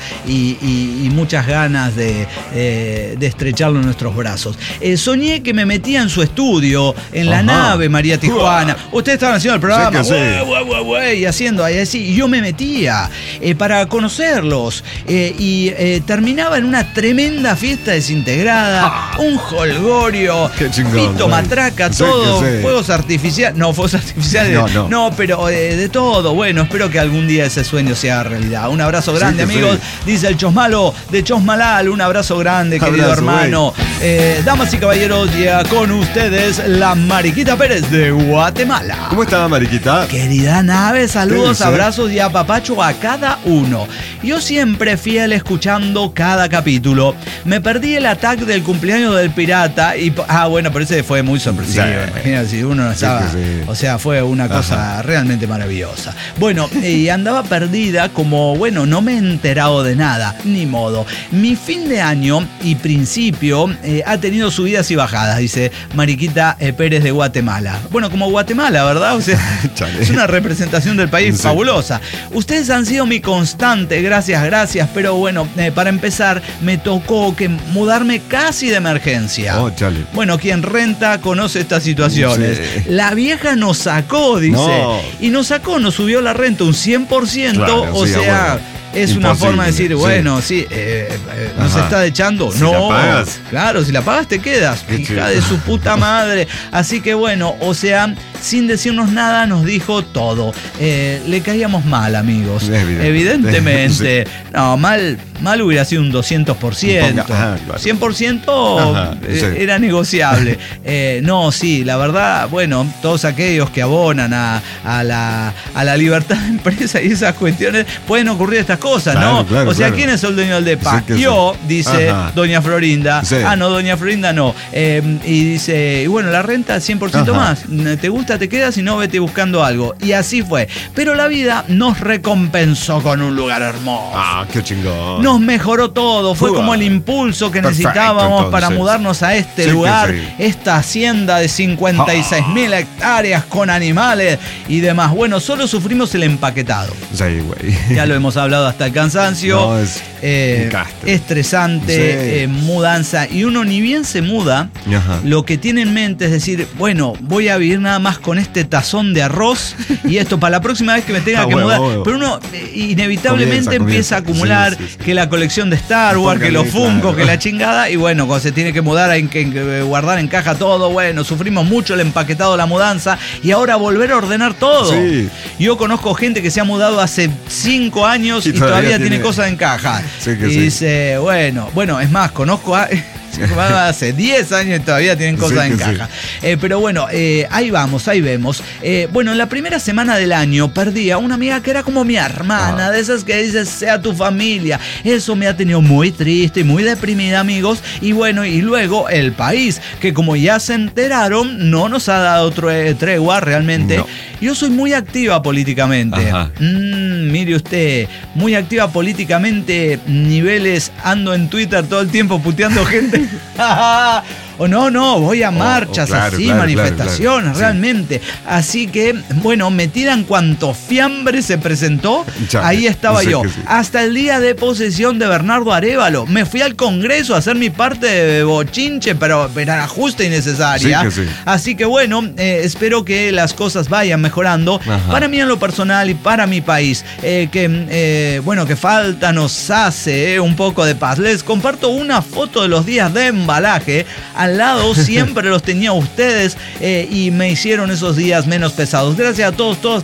y muchas ganas de estrecharlo en nuestros brazos. Soñé que me metía en su estudio, en la Ajá. nave María Tijuana. Ustedes estaban haciendo el programa Sí que sí. y haciendo ahí así. Y yo me metía para conocerlos y terminaba en una tremenda fiesta desintegrada, un jolgorio, Qué chingón, pito, güey. matraca, Sí todo, que sí. fuegos artificiales. No, fuegos artificiales. No. No, pero de todo. Bueno, espero que algún día ese sueño sea realidad. Un abrazo grande, que amigos. sí. Dice el Chosmalo de Chosmalal. Un abrazo grande, querido Abrazo, hermano. Damas y caballeros, ya con ustedes la Mariquita Pérez de Guatemala. ¿Cómo está, Mariquita? Querida nave, saludos, Sí. abrazos y apapacho a cada uno. Yo siempre fiel escuchando cada capítulo. Me perdí el ataque del cumpleaños del pirata y... bueno, pero ese fue muy sorpresivo. Sí. Imagínate si uno no estaba... que sí. O sea, fue una cosa realmente maravillosa. Bueno, y andaba perdida como, bueno, no me he enterado de nada, ni modo. Mi fin de año y principio ha tenido subidas y bajadas, dice Mariquita Pérez de Guatemala. Bueno, como Guatemala, ¿verdad? O sea, Chale. es una representación del país Sí. fabulosa. Ustedes han sido mi constante, gracias, pero bueno, para empezar, me tocó que mudarme casi de emergencia. Oh, chale. Bueno, quien renta conoce estas situaciones. Sí. La vieja nos sacó, dice. No. Y nos subió la renta un 100%, Claro, o sí, sea... bueno. Es una Imposible, forma de decir, sí. bueno, sí, nos Ajá. está echando. Si no, la pagas. claro, si la pagas te quedas. Qué Hija chido. de su puta madre. Así que bueno, o sea, sin decirnos nada nos dijo todo. Le caíamos mal, amigos. Evidentemente. Sí. No, mal hubiera sido un 200%. Ajá, claro. 100% Ajá, sí. era negociable. No, sí, la verdad, bueno, todos aquellos que abonan a la libertad de empresa y esas cuestiones, pueden ocurrir estas cosas, Claro, ¿no? claro, o sea, claro. ¿quién es el dueño del DEPA? Sí que sí. Yo, dice Ajá. doña Florinda. Sí. Ah, no, doña Florinda no. Y dice, y bueno, la renta 100% Ajá. más. ¿Te gusta? Te quedas, si no, vete buscando algo. Y así fue. Pero la vida nos recompensó con un lugar hermoso. Ah, qué chingón. Nos mejoró todo, fue Uah. como el impulso que Perfecto, necesitábamos para entonces. mudarnos a este Sí que lugar, sí. esta hacienda de 56.000 hectáreas con animales y demás. Bueno, solo sufrimos el empaquetado. Sí, güey. Ya lo hemos hablado hasta el cansancio. No, es un castre. Estresante, Sí. mudanza. Y uno ni bien se muda, Ajá. lo que tiene en mente es decir, bueno, voy a vivir nada más con este tazón de arroz y esto para la próxima vez que me tenga que mudar. Pero uno inevitablemente empieza a acumular que la colección de Star Wars, que los Funko, que la chingada. Y bueno, cuando se tiene que mudar, hay que guardar en caja todo. Bueno, sufrimos mucho el empaquetado, la mudanza. Y ahora volver a ordenar todo. Sí. Yo conozco gente que se ha mudado hace 5 años y todavía tiene cosas en caja. Sí, y dice, bueno, es más, conozco a... hace 10 años todavía tienen cosas en caja. Pero bueno, ahí vamos, ahí vemos. Bueno, en la primera semana del año perdí a una amiga que era como mi hermana, de esas que dices, sea tu familia. Eso me ha tenido muy triste y muy deprimida, amigos. Y bueno, y luego el país, que como ya se enteraron, no nos ha dado tregua realmente. No. Yo soy muy activa políticamente. Mire usted, muy activa políticamente, niveles, ando en Twitter todo el tiempo puteando gente. O no, voy a marchas manifestaciones, realmente. Sí. Así que, bueno, me tiran cuanto fiambre se presentó, ahí estaba yo. Sí. Hasta el día de posesión de Bernardo Arévalo. Me fui al Congreso a hacer mi parte de bochinche, pero era justa y necesaria. Sí. Así que, bueno, espero que las cosas vayan mejorando. Para mí en lo personal y para mi país. Que falta nos hace un poco de paz. Les comparto una foto de los días de embalaje. Al lado siempre los tenía ustedes y me hicieron esos días menos pesados. Gracias a todos,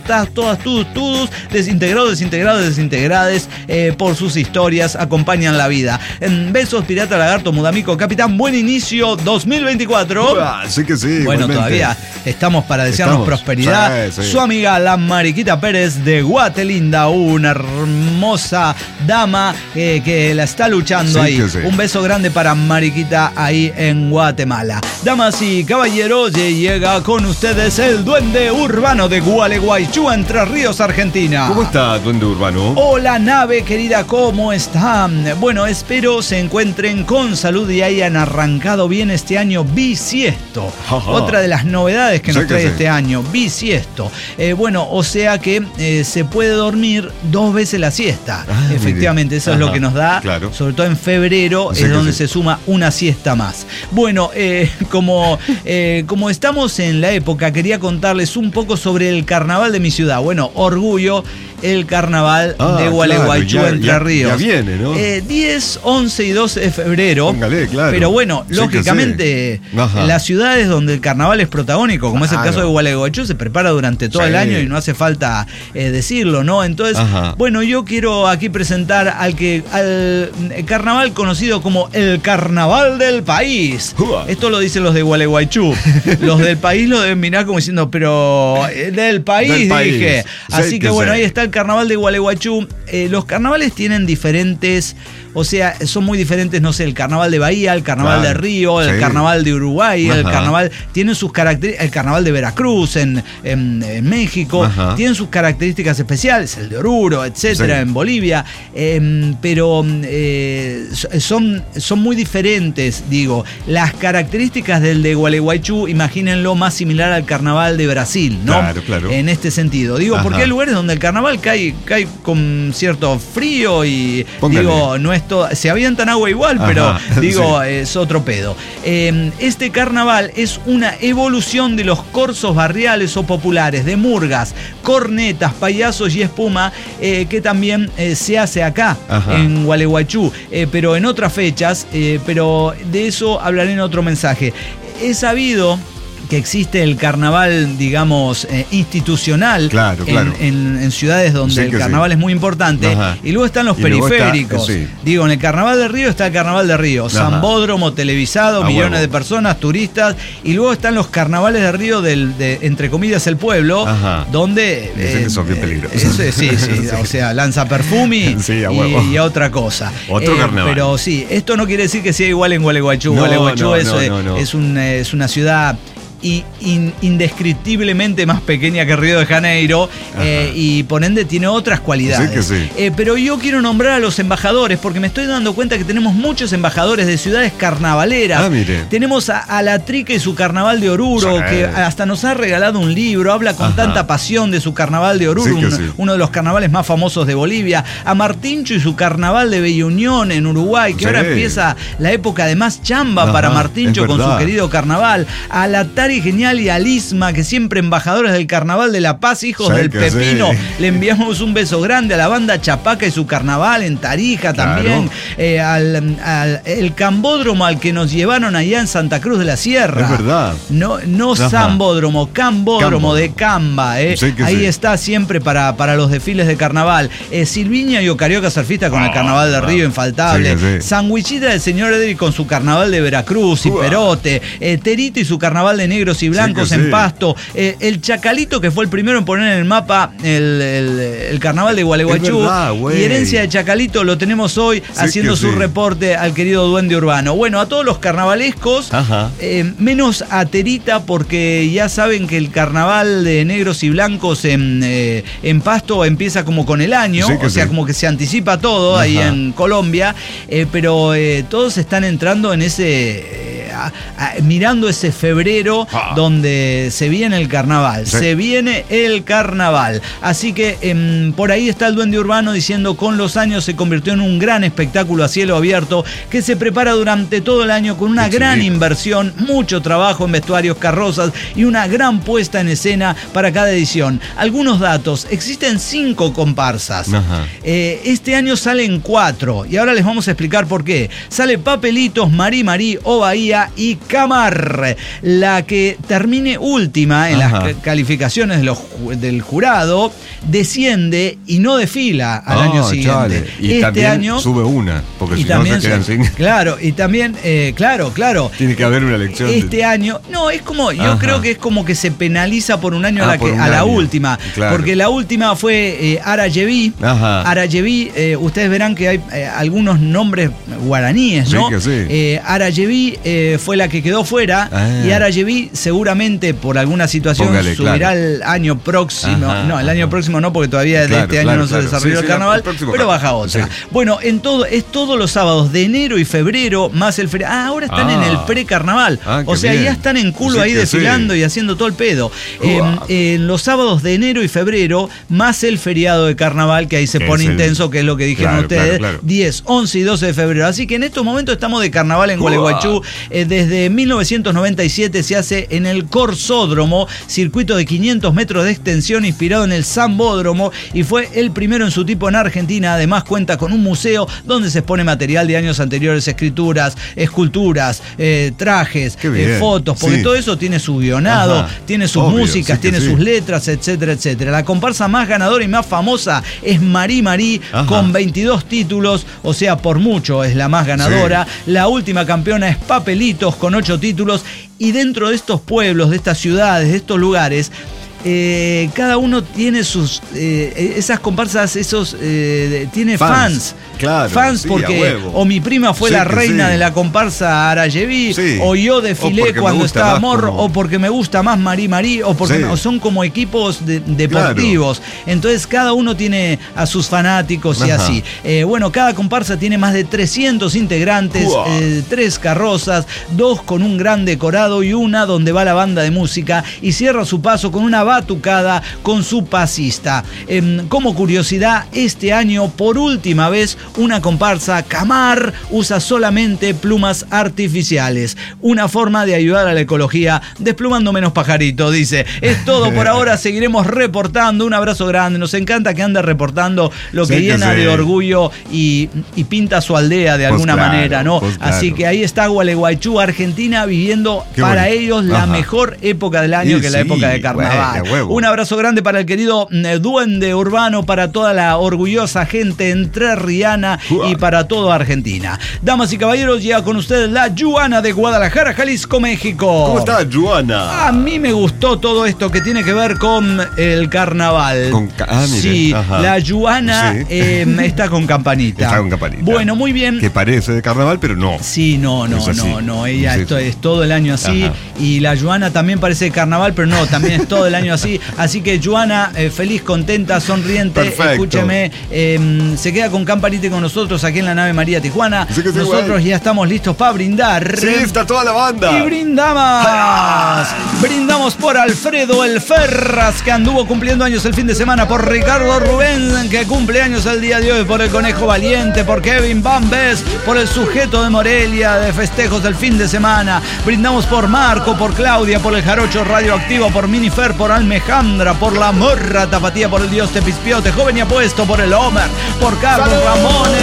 desintegrades por sus historias, acompañan la vida. Besos, Pirata Lagarto, Mudamico, Capitán, buen inicio 2024. Sí que sí. Bueno, igualmente. Todavía estamos para desearnos prosperidad. Sí. Su amiga la Mariquita Pérez de Guatelinda, una hermosa dama que la está luchando ahí. Sí. Un beso grande para Mariquita ahí en Guatemala. Damas y caballeros, llega con ustedes el Duende Urbano de Gualeguaychú, Entre Ríos, Argentina. ¿Cómo está, Duende Urbano? Hola, nave querida, ¿cómo están? Bueno, espero se encuentren con salud y hayan arrancado bien este año bisiesto. Otra de las novedades que nos trae este año, bisiesto. O sea que se puede dormir 2 veces la siesta. Efectivamente, eso es lo que nos da, sobre todo en febrero, es donde se suma una siesta más. Bueno, como estamos en la época, quería contarles un poco sobre el carnaval de mi ciudad. Bueno, orgullo, el carnaval de Gualeguaychú, Entre Ríos. Ya viene, ¿no? 10, 11 y 12 de febrero. Póngale, claro. Pero bueno, lógicamente, las ciudades donde el carnaval es protagónico, como es el caso de Gualeguaychú, se prepara durante todo el año y no hace falta decirlo, ¿no? Entonces, bueno, yo quiero aquí presentar al carnaval conocido como el Carnaval del País. Esto lo dicen los de Gualeguaychú. Los del país lo deben mirar como diciendo, pero del país dije. Así que bueno, ahí está el carnaval de Gualeguaychú. Los carnavales tienen diferentes, o sea, son muy diferentes, no sé, el carnaval de Bahía, el carnaval de Río, el carnaval de Uruguay, el carnaval, tienen sus características, el carnaval de Veracruz en México, tienen sus características especiales, el de Oruro, etcétera, en Bolivia, pero son muy diferentes, digo. Las características del de Gualeguaychú, imagínenlo más similar al carnaval de Brasil, ¿no? Claro. En este sentido, digo, porque hay lugares donde el carnaval cae con cierto frío y digo, no es todo, se avientan agua igual, pero digo, es otro pedo. Este carnaval es una evolución de los corsos barriales o populares, de murgas, cornetas, payasos y espuma, que también se hace acá en Gualeguaychú, pero en otras fechas, pero de eso hablaré en otro mensaje. He sabido que existe el carnaval, digamos, institucional en ciudades donde el carnaval es muy importante. Y luego están los periféricos. Digo, en el carnaval de Río está el carnaval de Río, Sambódromo televisado, millones de personas, turistas. Y luego están los carnavales de Río de entre comillas, el pueblo, donde dicen que son bien peligrosos. O sea, lanza perfume y otra cosa. Otro carnaval. Pero sí, esto no quiere decir que sea igual en Gualeguaychú. Gualeguaychú es una ciudad indescriptiblemente más pequeña que Río de Janeiro, y por ende tiene otras cualidades. Pero yo quiero nombrar a los embajadores, porque me estoy dando cuenta que tenemos muchos embajadores de ciudades carnavaleras. Tenemos a la Trica y su carnaval de Oruro, que hasta nos ha regalado un libro, habla con tanta pasión de su carnaval de Oruro, uno de los carnavales más famosos de Bolivia. A Martincho y su carnaval de Bella Unión en Uruguay, que ahora empieza la época de más chamba para Martincho con su querido carnaval. A la Dari, Genial y Alisma, que siempre embajadores del Carnaval de La Paz, hijos del Pepino. Sí. Le enviamos un beso grande a la banda Chapaca y su carnaval en Tarija también. El Cambódromo al que nos llevaron allá en Santa Cruz de la Sierra. Es verdad. No Zambódromo, Cambódromo de Camba. Sí, ahí sí. está siempre para los desfiles de carnaval. Silviña y Ocarioca Surfista con el Carnaval de Río, infaltable. Sí. Sandwichita del señor Edric con su Carnaval de Veracruz y Perote. Terito y su Carnaval de negros y blancos en Pasto. El Chacalito, que fue el primero en poner en el mapa el Carnaval de Gualeguaychú. Y Herencia de Chacalito lo tenemos hoy haciendo su reporte al querido Duende Urbano. Bueno, a todos los carnavalescos, menos a Terita, porque ya saben que el Carnaval de negros y blancos en Pasto empieza como con el año, o sea, como que se anticipa todo ahí en Colombia, pero todos están entrando en ese... mirando ese febrero donde se viene el carnaval. Se viene el carnaval. Así que por ahí está el Duende Urbano diciendo: con los años se convirtió en un gran espectáculo a cielo abierto que se prepara durante todo el año con una gran inversión, mucho trabajo en vestuarios, carrozas y una gran puesta en escena para cada edición. Algunos datos: existen 5 comparsas. Este año salen 4 y ahora les vamos a explicar por qué. Sale Papelitos, Marí Marí, O Bahía y Camar. La que termine última en las calificaciones del jurado desciende y no desfila al año siguiente. Y este también año sube una, porque si no se quedan sin. Claro, y también, claro. Tiene que haber una elección. Este año, no, es como, yo creo que es como que se penaliza por un año a la última. Claro. Porque la última fue Arayeví. Arayeví, ustedes verán que hay algunos nombres guaraníes, ¿no? Arayeví fue la que quedó fuera y Arayeví seguramente por alguna situación subirá el año próximo. No, el año próximo no, porque todavía este año no se desarrolló el carnaval, pero baja otra. Bueno, es todos los sábados de enero y febrero más el feriado. Ahora están en el precarnaval. O sea, ya están en culo ahí desfilando y haciendo todo el pedo. En los sábados de enero y febrero más el feriado de carnaval, que ahí se pone intenso, que es lo que dijeron ustedes, 10, 11 y 12 de febrero. Así que en estos momentos estamos de carnaval en Gualeguaychú. Desde 1997 se hace en el Corsódromo, circuito de 500 metros de extensión inspirado en el Zambódromo, y fue el primero en su tipo en Argentina. Además cuenta con un museo donde se expone material de años anteriores, escrituras, esculturas, trajes, fotos, porque todo eso tiene su guionado, tiene sus músicas, tiene sus letras, etcétera, etcétera. La comparsa más ganadora y más famosa es Marí Marí, con 22 títulos, o sea, por mucho es la más ganadora. La última campeona es Papelitos, con 8 títulos, y dentro de estos pueblos, de estas ciudades, de estos lugares, cada uno tiene sus esas comparsas, tiene fans. Claro, fans, porque o mi prima fue la reina de la comparsa Arayeví, o yo desfilé cuando estaba morro, o porque me gusta más Marí Marí, o porque son como equipos deportivos. Entonces cada uno tiene a sus fanáticos y así. Bueno, cada comparsa tiene más de 300 integrantes, 3 carrozas, 2 con un gran decorado y una donde va la banda de música, y cierra su paso con una batucada con su pasista. Como curiosidad, este año por última vez una comparsa Camar usa solamente plumas artificiales, una forma de ayudar a la ecología desplumando menos pajaritos, dice. Es todo por ahora, seguiremos reportando. Un abrazo grande, nos encanta que ande reportando lo que llena de orgullo y pinta su aldea de alguna manera, ¿no? Así que ahí está Gualeguaychú, Argentina, viviendo para ellos la mejor época del año, que es la época de carnaval. Un abrazo grande para el querido Duende Urbano, para toda la orgullosa gente entrerriana y para toda Argentina. Damas y caballeros, llega con ustedes la Yuana de Guadalajara, Jalisco, México. ¿Cómo está, Yuana? A mí me gustó todo esto que tiene que ver con el carnaval. La Yuana está con campanita. Está con campanita. Bueno, muy bien. Que parece de carnaval, pero no. Sí, no. Ella es todo el año así. Y la Yuana también parece de carnaval, pero no, también es todo el año año así. Así que Joana, feliz, contenta, sonriente. Perfecto. Escúcheme, se queda con campanita con nosotros aquí en la nave María Tijuana. Sí que sí, Nosotros güey. ya estamos listos para brindar. Sí, está toda la banda. Y brindamos. Brindamos por Alfredo El Ferras, que anduvo cumpliendo años el fin de semana, por Ricardo Rubén, que cumple años el día de hoy, por el Conejo Valiente, por Kevin Bambes, por el sujeto de Morelia de festejos del fin de semana. Brindamos por Marco, por Claudia, por el Jarocho Radioactivo, por Minifer, por Almejandra, por la Morra Tapatía, por el Dios Tepispiote, Joven y Apuesto, por el Homer, por Carlos Ramones.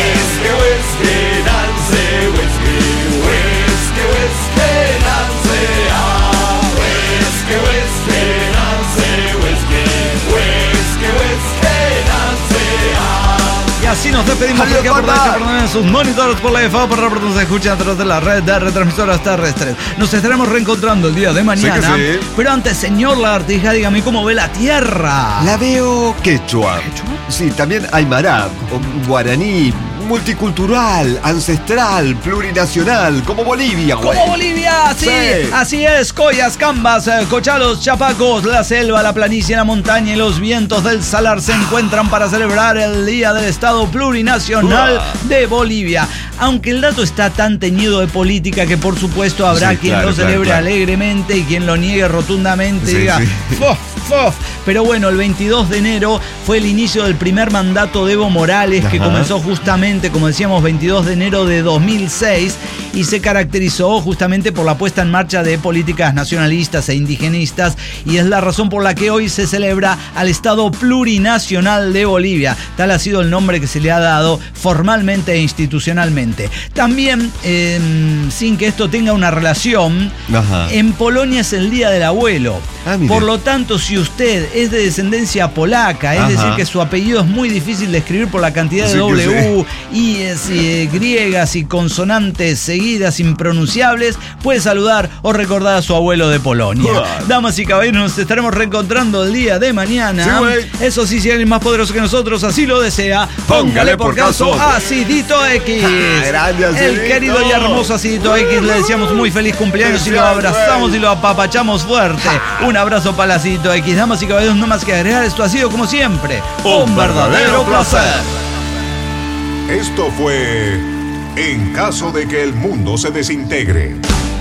Y así nos despedimos porque aportan sus monitores por la EFA para que nos escuchen a través de la red de retransmisoras terrestres. Nos estaremos reencontrando el día de mañana. Sí que sí. Pero antes, señor Lagartija, dígame cómo ve la tierra. La veo quechua. Sí, también aymara, guaraní, multicultural, ancestral, plurinacional, como Bolivia, güey. Como Bolivia, sí, Sí. así es, Coyas, Cambas, Cochalos, Chapacos, la selva, la planicie, la montaña y los vientos del salar se encuentran para celebrar el Día del Estado Plurinacional de Bolivia. Aunque el dato está tan teñido de política que por supuesto habrá Sí, quien claro, lo celebre claro. alegremente y quien lo niegue rotundamente y Sí, diga, sí. "Fof, fof". Pero bueno, el 22 de enero fue el inicio del primer mandato de Evo Morales, que Ajá. comenzó justamente, como decíamos, 22 de enero de 2006 y se caracterizó justamente por la puesta en marcha de políticas nacionalistas e indigenistas, y es la razón por la que hoy se celebra al Estado Plurinacional de Bolivia. Tal ha sido el nombre que se le ha dado formalmente e institucionalmente. También, sin que esto tenga una relación, Ajá. en Polonia es el Día del Abuelo. Ah, mire. Por lo tanto, si usted es de descendencia polaca, es Ajá. decir que su apellido es muy difícil de escribir por la cantidad de Sí que W, I's, griegas y consonantes seguidas impronunciables, puede saludar o recordar a su abuelo de Polonia. Claro. Damas y caballeros, nos estaremos reencontrando el día de mañana. Sí, güey. Eso sí, si alguien más poderoso que nosotros así lo desea, póngale por caso Acidito X. Ah, grande El Acidito. querido y hermoso Acidito X, le deseamos muy feliz cumpleaños y lo abrazamos y lo apapachamos fuerte. Un abrazo para el Acidito X. Damas y caballeros, no más que agregar, esto ha sido como siempre un verdadero placer. Esto fue En caso de que el mundo se desintegre.